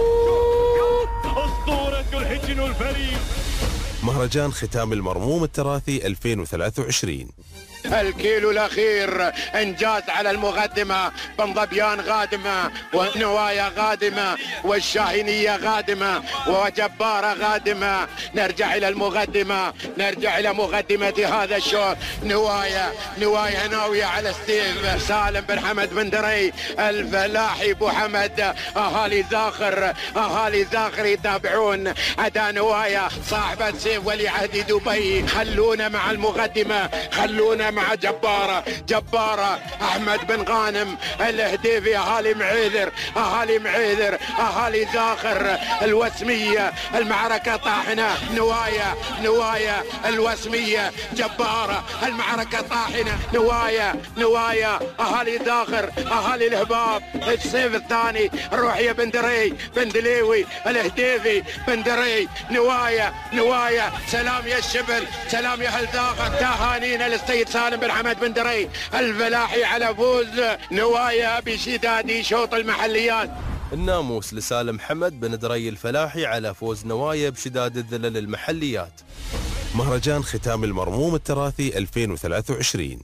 R: أسطورة الحجن الفريد.
A: مهرجان ختام المرموم التراثي ألفين وثلاثة وعشرين.
Z: الكيلو الأخير إنجاز على المقدمة، بنظبيان غادمة ونوايا غادمة والشاهينية غادمة وجبارة غادمة. نرجع إلى المقدمة، نرجع إلى مقدمة هذا الشوط. نوايا نوايا ناوية على ستيف سالم بن حمد بن دري الفلاحي بو حمد. أهالي زاخر أهالي زاخر يتابعون أداء نوايا صاحبة سيف ولي عهد دبي. خلونا مع المقدمة، خلونا مع مع جبارة جبارة أحمد بن غانم الهديفي، أهالي معيذر أهالي معيذر أهالي زاخر الوسمية، المعركة طاحنة، نوايا نوايا الوسمية جبارة، المعركة طاحنة، نوايا نوايا أهالي زاخر أهالي الهباب، السيف الثاني الروح يا بندري بندليوي الهديفي بندري، نوايا نوايا سلام يا الشبل، سلام يا اهل زاخر، تهانينا للسيد سالم بن حمد بندري الفلاحي على فوز نوايا بشداد شوط المحليات.
A: الناموس لسالم حمد بن دري الفلاحي على فوز نوايا بشداد الذلل المحليات. مهرجان ختام المرموم التراثي ألفين وثلاثة وعشرين.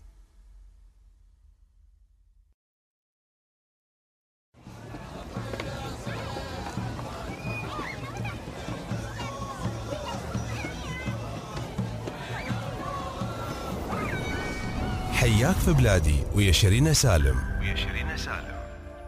A: حياك في بلادي ويا شيرين سالم ويا شيرين سالم.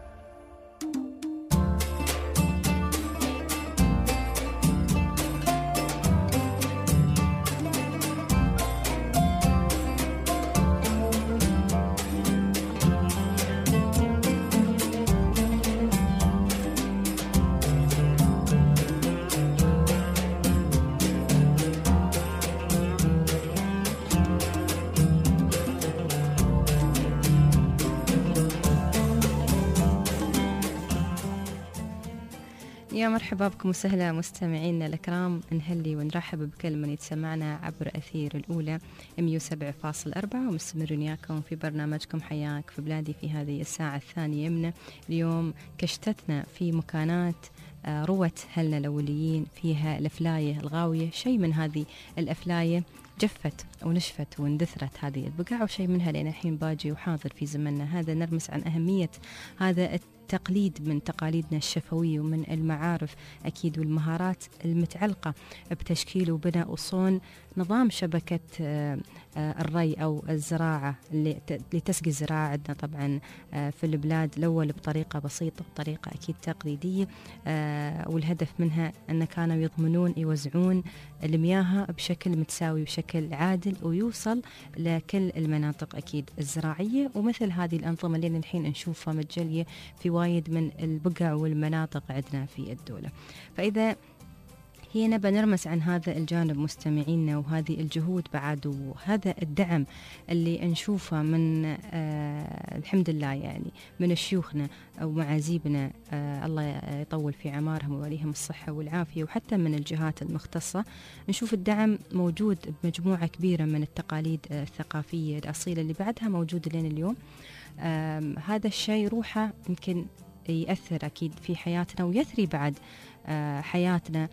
C: يا مرحبا بكم وسهلا مستمعينا الكرام، نهلي ونرحب بكل من يتسمعنا عبر أثير الأولى مية وسبعة فاصلة أربعة، ومستمرين وياكم في برنامجكم حياك في بلادي في هذه الساعة الثانية من اليوم. كشتتنا في مكانات روت هلنا الأوليين، فيها الأفلاية الغاوية، شيء من هذه الأفلاية جفت ونشفت واندثرت هذه البقع، وشيء منها لين الحين باجي وحاضر في زمننا هذا. نرمس عن أهمية هذا التقليد من تقاليدنا الشفوية ومن المعارف أكيد والمهارات المتعلقة بتشكيل وبناء وصون نظام شبكة الري أو الزراعة اللي تسقي الزراعة عندنا طبعا في البلاد الأول بطريقة بسيطة وطريقة أكيد تقليدية، والهدف منها أن كانوا يضمنون يوزعون المياه بشكل متساوي وبشكل عادل ويوصل لكل المناطق أكيد الزراعية، ومثل هذه الأنظمة اللي الحين نشوفها متجلية في وايد من البقع والمناطق عندنا في الدولة. فإذا هنا بنرمس عن هذا الجانب مستمعينا وهذه الجهود بعد وهذا الدعم اللي نشوفه من آه الحمد لله يعني من شيوخنا ومعازيبنا، آه الله يطول في عمارهم ويوليهم الصحة والعافية، وحتى من الجهات المختصة نشوف الدعم موجود بمجموعة كبيرة من التقاليد آه الثقافية الأصيلة اللي بعدها موجودة لين اليوم. آه هذا الشيء روحه يمكن يأثر أكيد في حياتنا ويثري بعد حياتنا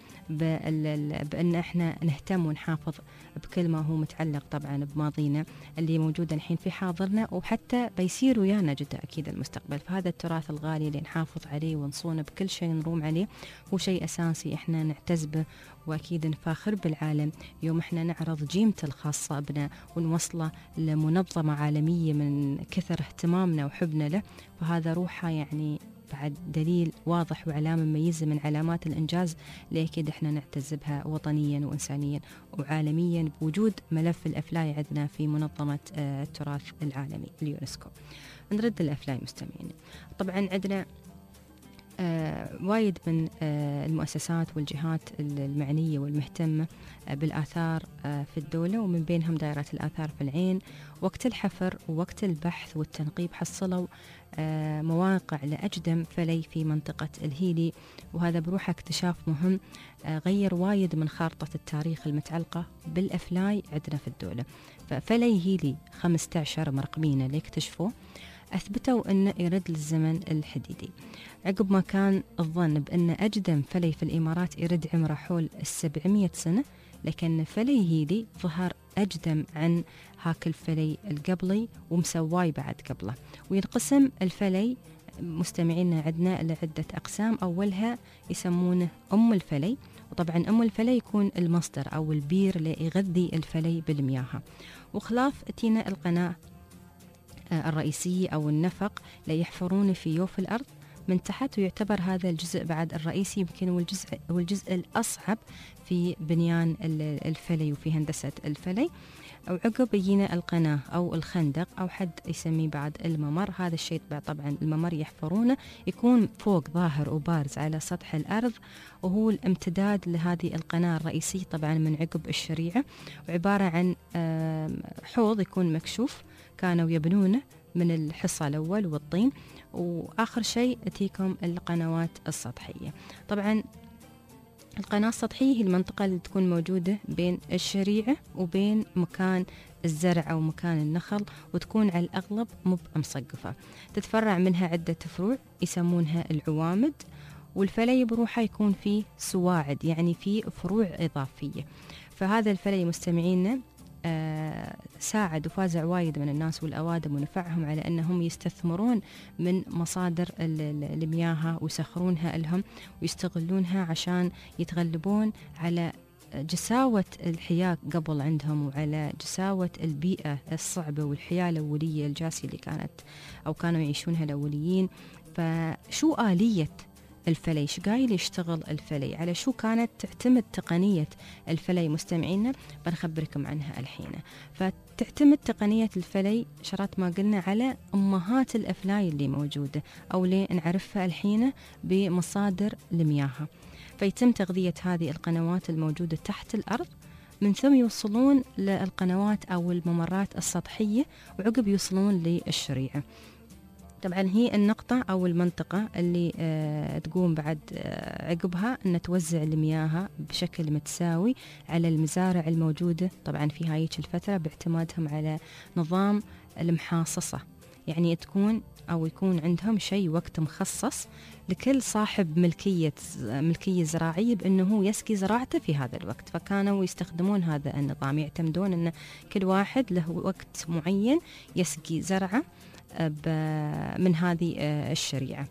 C: بأن احنا نهتم ونحافظ بكل ما هو متعلق طبعا بماضينا اللي موجودة الحين في حاضرنا، وحتى بيصير ويانا جدا أكيد المستقبل. فهذا التراث الغالي اللي نحافظ عليه ونصونه بكل شيء نروم عليه هو شيء أساسي احنا نعتز به، وأكيد نفاخر بالعالم يوم احنا نعرض جيمته الخاصة بنا ونوصله لمنظمة عالمية من كثر اهتمامنا وحبنا له. فهذا روحه يعني بعد دليل واضح وعلامة مميزة من علامات الإنجاز اللي أكيد إحنا نعتز بها وطنيا وإنسانيا وعالميا بوجود ملف الأفلاي عندنا في منظمة التراث العالمي اليونسكو. نرد الأفلاي مستمعين، طبعا عندنا آه وايد من آه المؤسسات والجهات المعنية والمهتمة آه بالآثار آه في الدولة، ومن بينهم دائرة الآثار في العين. وقت الحفر ووقت البحث والتنقيب حصلوا آه مواقع لأجدم فلي في منطقة الهيلي، وهذا بروحه اكتشاف مهم آه غير وايد من خارطة التاريخ المتعلقة بالأفلاي عندنا في الدولة. ففلي هيلي خمسة عشر مرقمينة اللي اكتشفوه أثبتوا أنه يرد للزمن الحديدي، عقب ما كان الظن بأن أجدم فلي في الإمارات يرد عمره حول السبعمية سنة، لكن فلي هيلي ظهر أجدم عن هاك الفلي القبلي ومسواي بعد قبله. وينقسم الفلي مستمعينا عندنا لعدة أقسام، أولها يسمونه أم الفلي، وطبعا أم الفلي يكون المصدر أو البير اللي يغذي الفلي بالمياه، وخلاف تينا القناة الرئيسية أو النفق اللي يحفرون في يوف الأرض من تحت، ويعتبر هذا الجزء بعد الرئيسي يمكن والجزء والجزء الأصعب في بنيان الفلي وفي هندسة الفلي. وعقب يجينا القناة أو الخندق أو حد يسميه بعد الممر. هذا الشيء طبعا الممر يحفرونه يكون فوق ظاهر وبارز على سطح الأرض، وهو الامتداد لهذه القناة الرئيسية طبعا من عقب الشريعة، وعبارة عن حوض يكون مكشوف كانوا يبنونه من الحصى الأول والطين. وآخر شيء تيكم القنوات السطحية. طبعا القناة السطحية هي المنطقة اللي تكون موجودة بين الشريعة وبين مكان الزرع أو مكان النخل، وتكون على الأغلب مب مسقفة، تتفرع منها عدة فروع يسمونها العوامد. والفلي بروحه يكون فيه سواعد، يعني فيه فروع إضافية. فهذا الفلي مستمعينا آه ساعد وفازع وايد من الناس والأوادم ونفعهم على أنهم يستثمرون من مصادر المياه ويسخرونها لهم ويستغلونها عشان يتغلبون على جساوة الحياة قبل عندهم، وعلى جساوة البيئة الصعبة والحياة الأولية الجاسية اللي كانت أو كانوا يعيشونها الأوليين. فشو آلية الفلي؟ ايش قايل يشتغل الفلي؟ على شو كانت تعتمد تقنية الفلي مستمعينا؟ بنخبركم عنها الحين. فتعتمد تقنية الفلي شرط ما قلنا على أمهات الأفلاي اللي موجودة أو اللي نعرفها الحين بمصادر المياه. فيتم تغذية هذه القنوات الموجودة تحت الأرض، من ثم يوصلون للقنوات أو الممرات السطحية، وعقب يوصلون للشريعة. طبعا هي النقطة أو المنطقة اللي آه تقوم بعد آه عقبها أن توزع المياه بشكل متساوي على المزارع الموجودة طبعا في هايك الفترة، باعتمادهم على نظام المحاصصة. يعني تكون أو يكون عندهم شيء وقت مخصص لكل صاحب ملكية ملكية زراعية بأنه يسقي زراعته في هذا الوقت. فكانوا يستخدمون هذا النظام، يعتمدون أن كل واحد له وقت معين يسقي زرعه من هذه الشريعة.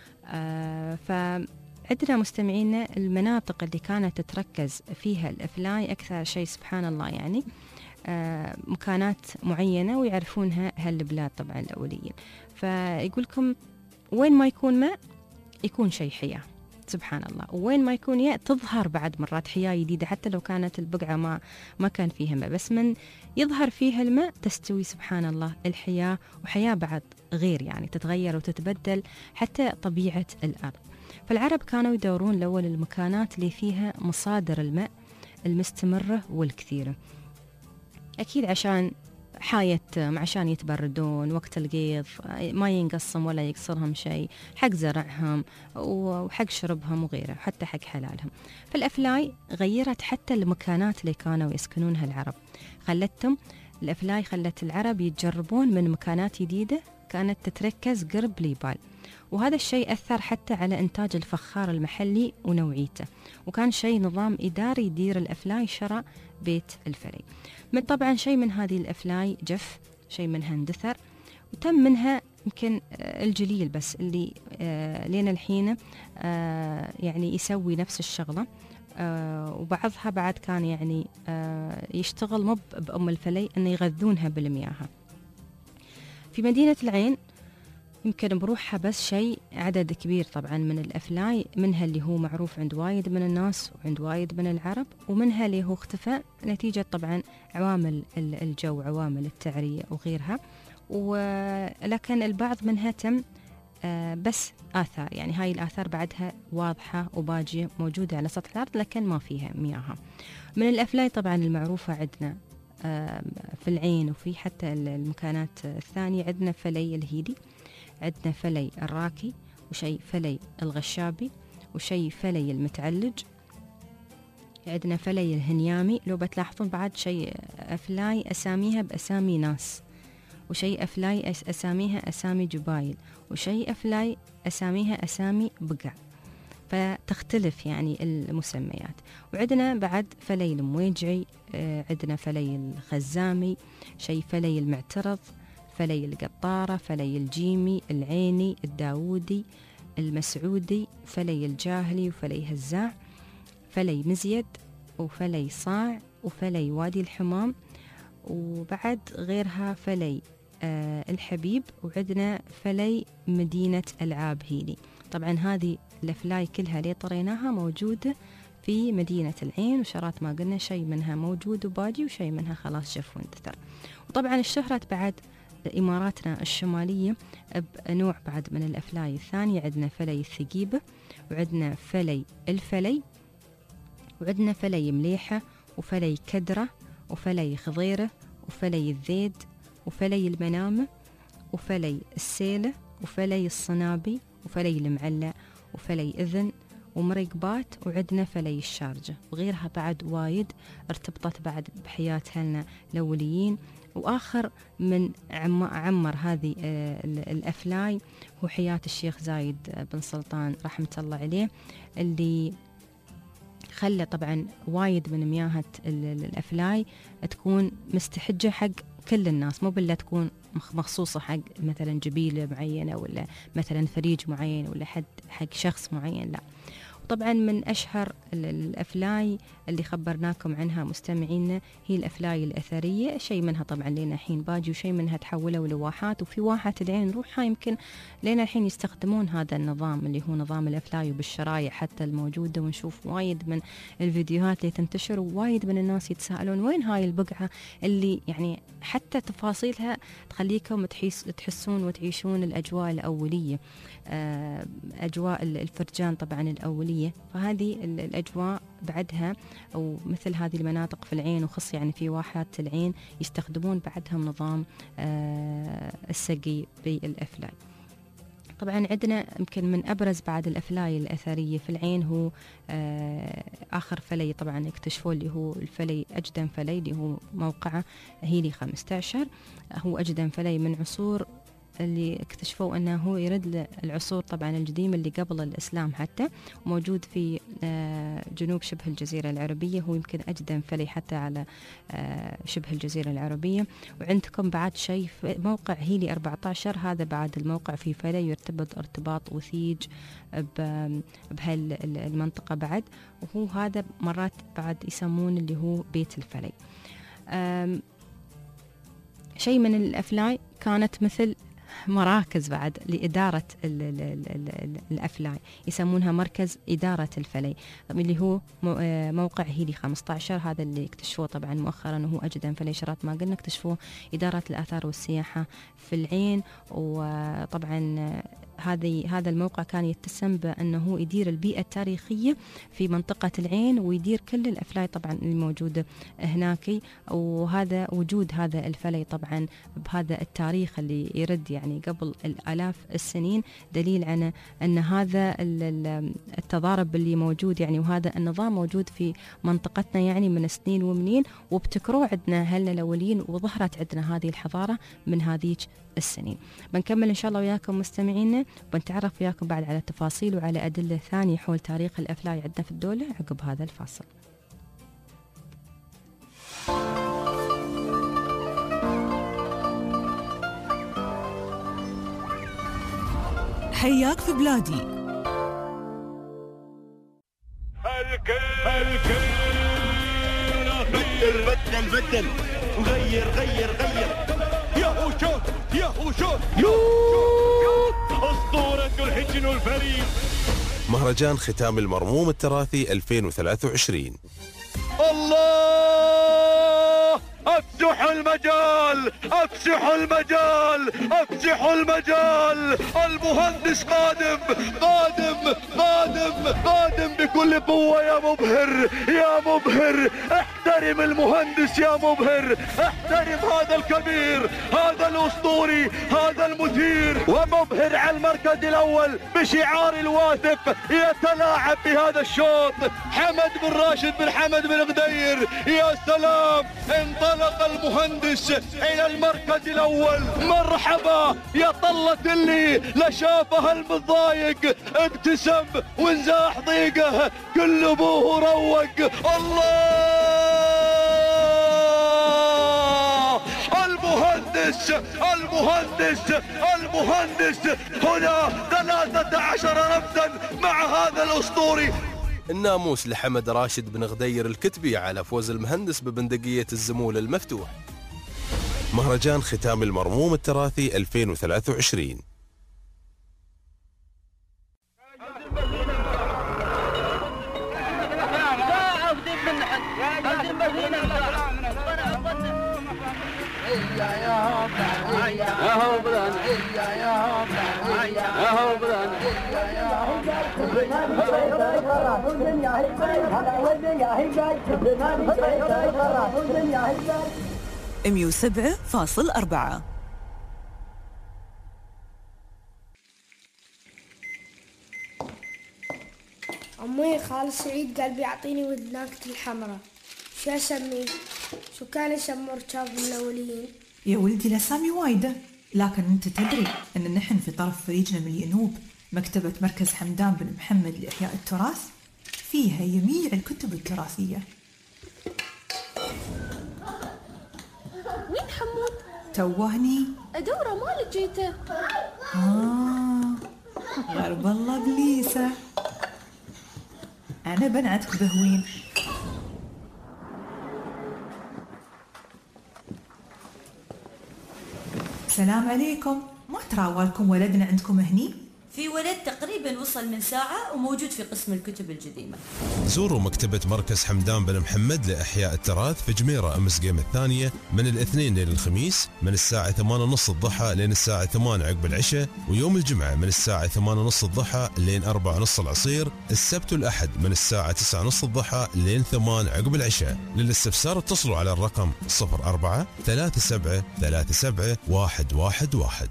C: فعندنا مستمعينا المناطق اللي كانت تتركز فيها الأفلاي أكثر شيء سبحان الله، يعني مكانات معينة ويعرفونها هالبلاد طبعا الأوليين. فيقولكم وين ما يكون ماء يكون شيء حياة سبحان الله، وين ما يكون ياء تظهر بعد مرات حياة جديدة، حتى لو كانت البقعة ما ما كان فيها ماء، بس من يظهر فيها الماء تستوي سبحان الله الحياة، وحياة بعد غير يعني تتغير وتتبدل حتى طبيعة الأرض. فالعرب كانوا يدورون الأول المكانات اللي فيها مصادر الماء المستمرة والكثيرة، أكيد عشان حايتهم، عشان يتبردون وقت القيض، ما ينقصهم ولا يقصرهم شيء، حق زرعهم وحق شربهم وغيره، حتى حق حلالهم. فالأفلاي غيرت حتى المكانات اللي كانوا يسكنونها العرب، خلتهم الأفلاي خلت العرب يتجربون من مكانات جديدة كانت تتركز قرب ليبال، وهذا الشيء أثر حتى على إنتاج الفخار المحلي ونوعيته، وكان شيء نظام إداري يدير الأفلاي شرى بيت الفلي. من طبعا شيء من هذه الأفلاي جف، شيء منها اندثر، وتم منها يمكن الجليل بس اللي آه لين الحين آه يعني يسوي نفس الشغلة، آه وبعضها بعد كان يعني آه يشتغل مب بأم الفلي أن يغذونها بالمياه. في مدينة العين يمكن بروحها بس شيء عدد كبير طبعا من الأفلاي، منها اللي هو معروف عند وايد من الناس وعند وايد من العرب، ومنها اللي هو اختفى نتيجة طبعا عوامل الجو، عوامل التعرية وغيرها، ولكن البعض منها تم بس آثار، يعني هاي الآثار بعدها واضحة وباجية موجودة على سطح الأرض لكن ما فيها مياه. من الأفلاي طبعا المعروفة عندنا في العين وفي حتى المكانات الثانية، عندنا فلي الهيدي، عندنا فلي الراكي، وشي فلي الغشابي، وشي فلي المتعلج، عندنا فلي الهنيامي. لو بتلاحظون بعد شيء أفلاي أساميها بأسامي ناس، وشي أفلاي أساميها أسامي جبايل، وشي أفلاي أساميها أسامي بقع، فتختلف يعني المسميات. وعندنا بعد فلي المويجعي، عندنا فلي الخزامي، شي فلي المعترض، فلي القطارة، فلي الجيمي، العيني، الداودي، المسعودي، فلي الجاهلي، وفلي هزاع، فلي مزيد، وفلي صاع، وفلي وادي الحمام، وبعد غيرها فلي آه الحبيب، وعندنا فلي مدينة العاب هيلي. طبعا هذه الأفلاي كلها اللي طريناها موجودة في مدينة العين، وشارات ما قلنا شيء منها موجود وباجي وشيء منها خلاص شف واندثر. وطبعا اشتهرت بعد إماراتنا الشمالية بنوع بعد من الأفلاي الثانية. عندنا فلي الثقيبة، وعندنا فلي الفلي، وعندنا فلي مليحة، وفلي كدرة، وفلي خضيرة، وفلي الذيد، وفلي المنامة، وفلي السيلة، وفلي الصنابي، وفلي المعلع، وفلي إذن، ومرقبات، وعندنا فلي الشارجة، وغيرها بعد وايد ارتبطت بعد بحياة أهلنا الأوليين. وآخر من عمر هذه الأفلاي هو حياة الشيخ زايد بن سلطان رحمة الله عليه، اللي خلى طبعا وايد من مياهة الأفلاي تكون مستحجة حق كل الناس، مو بالله تكون مخصوصة حق مثلا جبيلة معينة ولا مثلا فريج معين ولا حد حق شخص معين، لا. طبعا من أشهر الأفلاي اللي خبرناكم عنها مستمعينا هي الأفلاي الأثرية، شيء منها طبعا لنا الحين باجي، وشيء منها تحولوا لواحات، وفي واحة العين نروحها يمكن لنا الحين يستخدمون هذا النظام اللي هو نظام الأفلاي وبالشرايح حتى الموجودة، ونشوف وايد من الفيديوهات اللي تنتشر، ووايد من الناس يتساءلون وين هاي البقعة اللي يعني حتى تفاصيلها تخليكم تحس تحسون وتعيشون الأجواء الأولية، أجواء الفرجان طبعا الأولية. فهذه الأجواء بعدها أو مثل هذه المناطق في العين، وخص يعني في واحات العين يستخدمون بعدهم نظام السقي بالأفلاي. طبعا عندنا يمكن من أبرز بعد الأفلاي الأثرية في العين هو آخر فلي طبعا اكتشفوه اللي هو الفلي أجدم فلي اللي هو موقعه هيلي خمسة عشر، هو أجدم فلي من عصور اللي اكتشفوا أنه هو يرد العصور طبعا القديمة اللي قبل الإسلام حتى، موجود في جنوب شبه الجزيرة العربية، هو يمكن أجدم فلي حتى على شبه الجزيرة العربية. وعندكم بعد شيء في موقع هيلي أربعة عشر، هذا بعد الموقع في فلي يرتبط ارتباط وثيج بهالمنطقة بعد، وهو هذا مرات بعد يسمون اللي هو بيت الفلي. شيء من الأفلاي كانت مثل مراكز بعد لإدارة ال ال ال ال الأفلاي، يسمونها مركز إدارة الفلي، اللي هو موقع هيلي خمسة عشر، هذا اللي اكتشفوه طبعا مؤخرا، وهو أجدم فلي شرات ما قلنا اكتشفوه إدارة الآثار والسياحة في العين. وطبعا هذه هذا الموقع كان يتسم بأنه يدير البيئة التاريخية في منطقة العين، ويدير كل الأفلاي طبعا الموجودة هناك. وهذا وجود هذا الفلي طبعا بهذا التاريخ اللي يرد يعني قبل الآلاف السنين دليل على أن هذا التضارب اللي موجود يعني، وهذا النظام موجود في منطقتنا يعني من سنين ومنين، وابتكروا عندنا أهلنا الأولين، وظهرت عندنا هذه الحضارة من هذه السنين. بنكمل إن شاء الله وياكم مستمعينا، وبنتعرف وياكم بعد على تفاصيل وعلى أدلة ثانية حول تاريخ الأفلاي عندنا في الدولة عقب هذا الفاصل.
L: حياك في بلادي.
R: بدل بدل بدل وغير غير غير يا هو شوت يا هو شوت أسطورة الحجن والفريق.
A: مهرجان ختام المرموم التراثي ألفين وثلاثة وعشرين.
R: الله افسحوا المجال افسحوا المجال افسحوا المجال. المهندس قادم قادم قادم قادم بكل قوة يا مبهر يا مبهر. احترم المهندس يا مبهر، احترم هذا الكبير هذا الاسطوري هذا المثير ومبهر على المركز الاول بشعار الواثق. يتلاعب بهذا الشوط حمد بن راشد بن حمد بن غدير. يا سلام، انطلق المهندس الى المركز الاول. مرحبا يا طلة اللي لشافها المتضايق ابتسم وانزاح ضيقه كل ابوه روق. الله المهندس المهندس المهندس هنا ثلاثة عشر رمزا مع هذا الاسطوري.
A: الناموس لحمد راشد بن غدير الكتبي على فوز المهندس ببندقية الزمول المفتوح. مهرجان ختام المرموم التراثي ألفين وثلاثة وعشرين.
L: مية وسبعة فاصل أربعة.
D: أمي خال سعيد قال بيعطيني ودناكة الحمراء، شو أسميه؟ شو كان يسموه ركاب الأوليين؟
H: يا ولدي الأسامي وايدة، لكن أنت تدري أن نحن في طرف فريجنا من الينوب مكتبة مركز حمدان بن محمد لإحياء التراث، فيها جميع الكتب التراثية.
J: وين حمود؟
H: توهني
J: أدوره ما لقيته.
H: آه غرب الله بليسة، أنا بنعتك بهوين. السلام عليكم، ما تراوالكم ولدنا عندكم هني؟
I: في ولد تقريبا وصل من ساعة وموجود في قسم الكتب القديمة.
A: زوروا مكتبة مركز حمدان بن محمد لإحياء التراث في جميرة أمس قيم الثانية من الاثنين لين الخميس من الساعة ثمانية ونص الضحى لين الساعة ثمانية عقب العشاء، ويوم الجمعة من الساعة ثمانية ونص الضحى لين أربعة ونص العصير، السبت والأحد من الساعة تسعة ونص الضحى لين ثمانية عقب العشاء. للاستفسار اتصلوا على الرقم صفر أربعة ثلاثة سبعة ثلاثة سبعة واحد واحد واحد.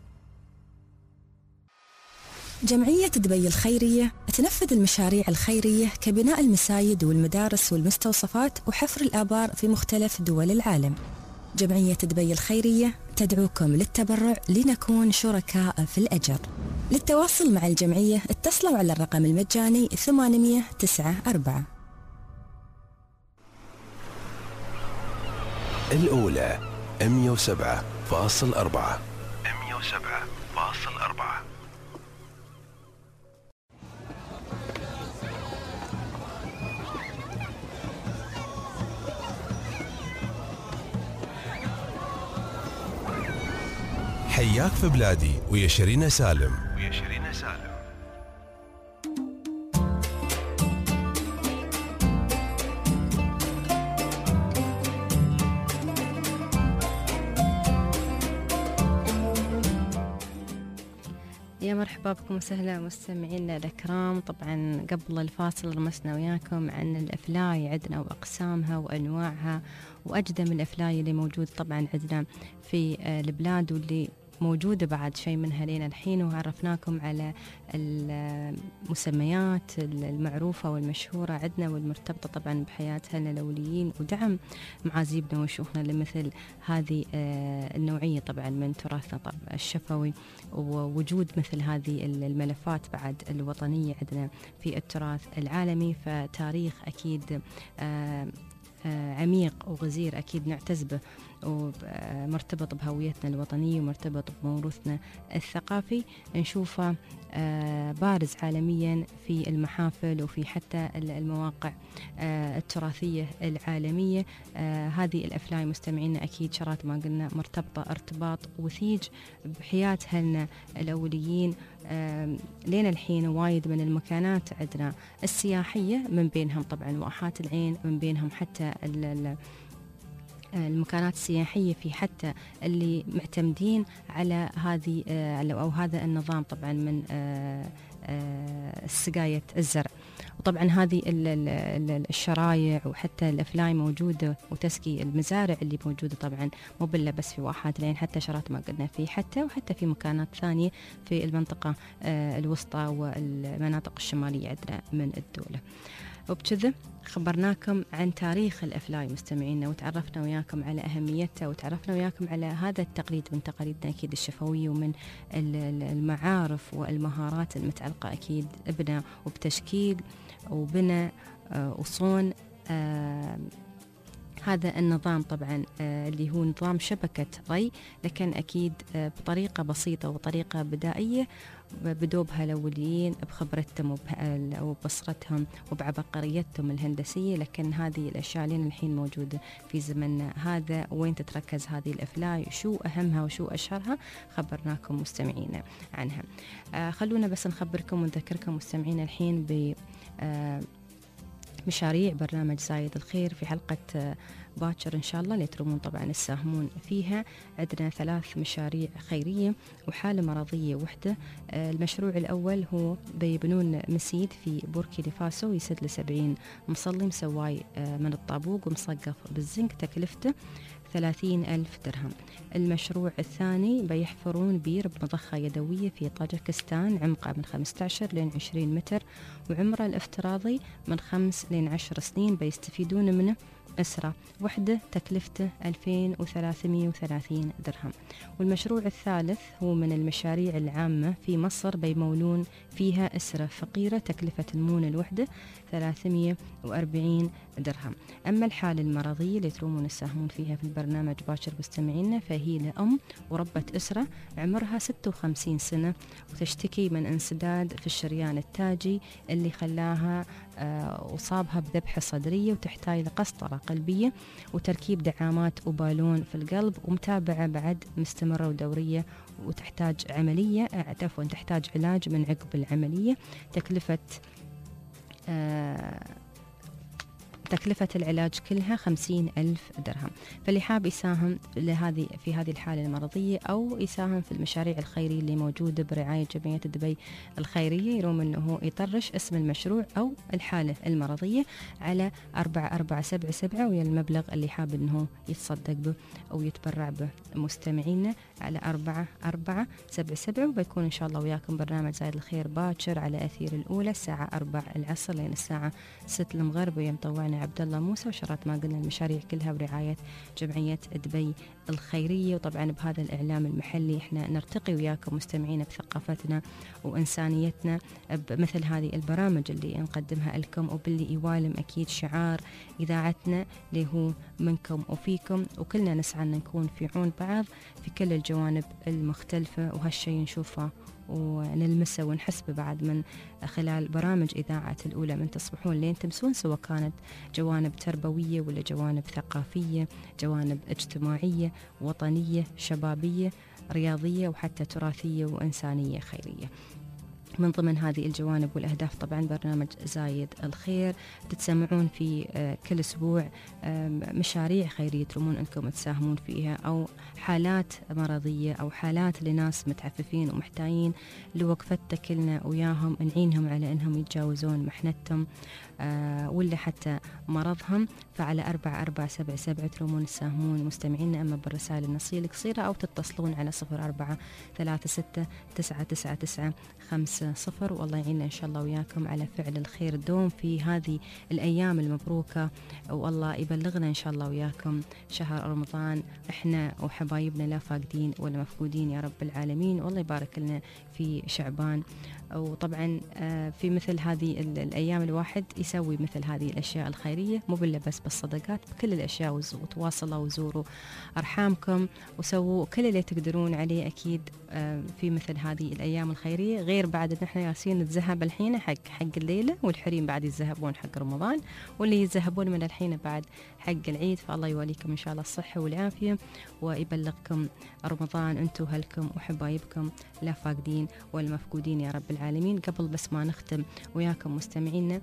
K: جمعية دبي الخيرية تنفذ المشاريع الخيرية كبناء المساجد والمدارس والمستوصفات وحفر الآبار في مختلف دول العالم. جمعية دبي الخيرية تدعوكم للتبرع لنكون شركاء في الأجر. للتواصل مع الجمعية اتصلوا على الرقم المجاني ثمانمئة وتسعة أربعة.
A: الأولى مئة وسبعة فاصل أربعة. مئة وسبعة فاصل أربعة. حياك في بلادي ويا شيرين سالم. ويا شيرين سالم.
C: يا مرحبا بكم وسهلا مستمعينا الأكرام. طبعا قبل الفاصل رمسنا وياكم عن الأفلاي عندنا وأقسامها وأنواعها وأجدم الأفلاي اللي موجود طبعا عندنا في البلاد واللي موجودة بعد شيء منها لين الحين، وعرفناكم على المسميات المعروفة والمشهورة عندنا والمرتبطة طبعا بحياتها الأوليين ودعم معازيبنا وشيوخنا لمثل هذه النوعية طبعا من تراثنا طبعا الشفوي، ووجود مثل هذه الملفات بعد الوطنية عندنا في التراث العالمي. فتاريخ أكيد عميق وغزير أكيد نعتز به ومرتبط بهويتنا الوطنية ومرتبط بموروثنا الثقافي، نشوفه بارز عالميا في المحافل وفي حتى المواقع التراثية العالمية. هذه الأفلام مستمعينا أكيد شرات ما قلنا مرتبطة ارتباط وثيج بحياة أهلنا الأوليين لين الحين. وايد من المكانات عندنا السياحية من بينهم طبعا واحات العين، من بينهم حتى المكانات السياحية في حتى اللي معتمدين على هذه أو هذا النظام طبعا من سقاية الزرع. وطبعا هذه الشرايع وحتى الأفلاي موجودة وتسقي المزارع اللي موجودة طبعا مو بلا بس في واحات العين، حتى شرات ما قلنا فيه حتى وحتى في مكانات ثانية في المنطقة الوسطى والمناطق الشمالية عندنا من الدولة. وبكذا خبرناكم عن تاريخ الأفلاي مستمعينا، وتعرفنا وياكم على أهميتها، وتعرفنا وياكم على هذا التقليد من تقاليدنا أكيد الشفوية ومن المعارف والمهارات المتعلقة أكيد بنا وبتشكيل وبناء وصون هذا النظام طبعا اللي هو نظام شبكة ري، لكن أكيد بطريقة بسيطة وطريقة بدائية بدوبها الأوليين بخبرتهم وبصرتهم وبعبقريتهم الهندسية. لكن هذه الأشياء لين الحين موجودة في زمننا هذا. وين تتركز هذه الأفلاي، شو أهمها وشو أشهرها، خبرناكم مستمعينا عنها. آه خلونا بس نخبركم ونذكركم مستمعينا الحين ب آه مشاريع برنامج زايد الخير في حلقة باكر إن شاء الله اللي ترمون طبعا الساهمون فيها. عندنا ثلاث مشاريع خيرية وحالة مرضية وحدة. المشروع الأول هو بيبنون مسجد في بوركينا فاسو يسد لسبعين مصلي مسواي من الطابوق ومصقف بالزنك، تكلفته ثلاثين ألف درهم. المشروع الثاني بيحفرون بير بمضخة يدوية في طاجكستان، عمقه من خمسة عشر لين عشرين متر وعمره الافتراضي من خمس لين عشر سنين، بيستفيدون منه أسرة وحدة، تكلفته ألفين وثلاثمئة وثلاثين درهم. والمشروع الثالث هو من المشاريع العامة في مصر، بيمولون فيها أسرة فقيرة، تكلفة المونة الوحدة ثلاثمئة وأربعين درهم. أما الحالة المرضية اللي ترومون الساهمون فيها في البرنامج باكر مستمعينا، فهي لأم وربة أسرة عمرها ستة وخمسين سنة وتشتكي من انسداد في الشريان التاجي اللي خلاها آه وصابها بذبحة صدرية وتحتاج لقسطرة قلبية وتركيب دعامات وبالون في القلب ومتابعة بعد مستمرة ودورية، وتحتاج عملية عفوا تحتاج علاج من عقب العملية. تكلفة آه تكلفة العلاج كلها خمسين ألف درهم. فاللي حاب يساهم لهذه في هذه الحالة المرضية أو يساهم في المشاريع الخيرية اللي موجودة برعاية جمعية دبي الخيرية، يروم أنه يطرش اسم المشروع أو الحالة المرضية على أربعة أربعة سبعة سبعة ويا المبلغ اللي حاب أنه يتصدق به أو يتبرع به مستمعينا على أربعة أربعة سبعة سبعة. وبيكون إن شاء الله وياكم برنامج زايد الخير باكر على أثير الأولى الساعة أربعة العصر لين الساعة ستة المغرب، ويا مطوعنا عبد الله موسى. وشرات ما قلنا المشاريع كلها برعاية جمعية دبي الخيرية. وطبعا بهذا الإعلام المحلي احنا نرتقي وياكم مستمعين بثقافتنا وإنسانيتنا بمثل هذه البرامج اللي نقدمها لكم، وباللي يوالم أكيد شعار إذاعتنا اللي هو منكم وفيكم، وكلنا نسعى أن نكون في عون بعض في كل الجوانب المختلفة، وهالشيء نشوفه ونلمسه ونحسبه بعد من خلال برامج إذاعة الأولى من تصبحون لين تمسون، سواء كانت جوانب تربوية ولا جوانب ثقافية، جوانب اجتماعية وطنية شبابية رياضية وحتى تراثية وإنسانية خيرية. من ضمن هذه الجوانب والأهداف طبعا برنامج زايد الخير تتسمعون في كل أسبوع مشاريع خيرية ترمون أنكم تساهمون فيها، أو حالات مرضية أو حالات لناس متعففين ومحتاجين لوقفتنا كلنا وياهم، نعينهم على أنهم يتجاوزون محنتهم ولا حتى مرضهم. فعلى أربعة أربعة سبعة سبعة ترمون تساهمون مستمعينا، أما بالرسائل النصية القصيرة أو تتصلون على صفر أربعة ثلاثة ستة تسعة تسعة تسعة خمسة صفر. والله يعيننا إن شاء الله وياكم على فعل الخير دوم في هذه الأيام المبروكة، والله يبلغنا إن شاء الله وياكم شهر رمضان إحنا وحبايبنا لا فاقدين ولا مفقودين يا رب العالمين، والله يبارك لنا في شعبان. وطبعا في مثل هذه الأيام الواحد يسوي مثل هذه الأشياء الخيرية، مو بلا بس بالصدقات، بكل الأشياء، وتواصلوا وزوروا أرحامكم وسووا كل اللي تقدرون عليه أكيد في مثل هذه الأيام الخيرية، غير بعد إن إحنا ياسين نتذهب الحين حق حق الليلة، والحريم بعد يتذهبون حق رمضان، واللي يتذهبون من الحين بعد حق العيد. فالله يوليكم إن شاء الله الصحة والعافية ويبلغكم رمضان أنتم وهلكم وحبايبكم لا فاقدين ولا مفقودين يا رب العالمين. قبل بس ما نختم وياكم مستمعينا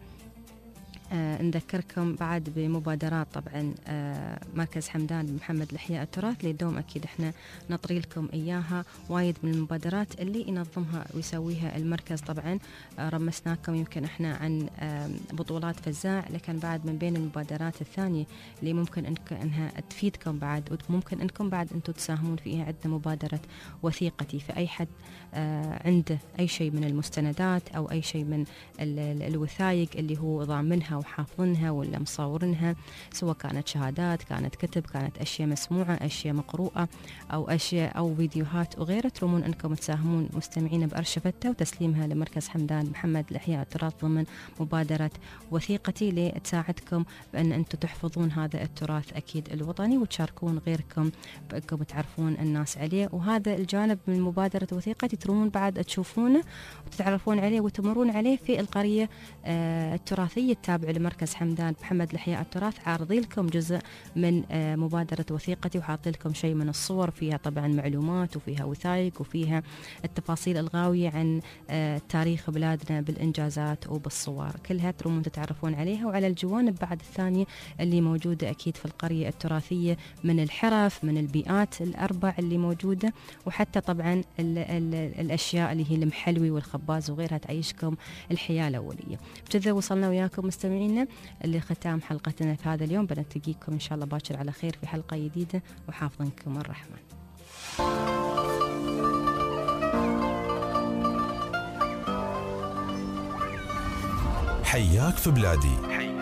C: آه نذكركم بعد بمبادرات طبعا آه مركز حمدان بن محمد لإحياء التراث اللي دوم أكيد إحنا نطري لكم إياها، وايد من المبادرات اللي ينظمها ويسويها المركز. طبعا آه رمسناكم يمكن إحنا عن آه بطولات فزاع، لكن بعد من بين المبادرات الثانية اللي ممكن إنك إنها تفيدكم بعد وممكن إنكم بعد أنتم تساهمون فيها، عندنا مبادرة وثيقتي. فأي حد آه عنده أي شيء من المستندات أو أي شيء من الوثائق اللي هو ضامنها وحافظنها ولا مصورنها، سواء كانت شهادات، كانت كتب، كانت أشياء مسموعة، أشياء مقروءة، أو أشياء أو فيديوهات وغيرها، ترمون أنكم تساهمون مستمعين بأرشفتها وتسليمها لمركز حمدان محمد لإحياء التراث ضمن مبادرة وثيقتي، لتساعدكم بأن أنتم تحفظون هذا التراث أكيد الوطني وتشاركون غيركم بأنكم تعرفون الناس عليه. وهذا الجانب من مبادرة وثيقتي ترمون بعد تشوفونه وتتعرفون عليه وتمرون عليه في القرية آه التراثية التابعة التابع لمركز حمدان محمد لإحياء التراث عارضي لكم جزء من مبادرة وثيقتي، وحاط لكم شيء من الصور فيها طبعا معلومات وفيها وثائق وفيها التفاصيل الغاوية عن تاريخ بلادنا بالإنجازات وبالصور، كلها ترومون تتعرفون عليها. وعلى الجوانب بعد الثانية اللي موجودة أكيد في القرية التراثية من الحرف، من البيئات الأربع اللي موجودة، وحتى طبعا ال ال الأشياء اللي هي المحلوي والخباز وغيرها تعيشكم الحياة الأولية. بكذا وصلنا وياكم مستمعينا لختام حلقتنا في هذا اليوم، بنتقيكم إن شاء الله باكر على خير في حلقة جديدة، وحافظنكم الرحمن.
A: حياك في بلادي.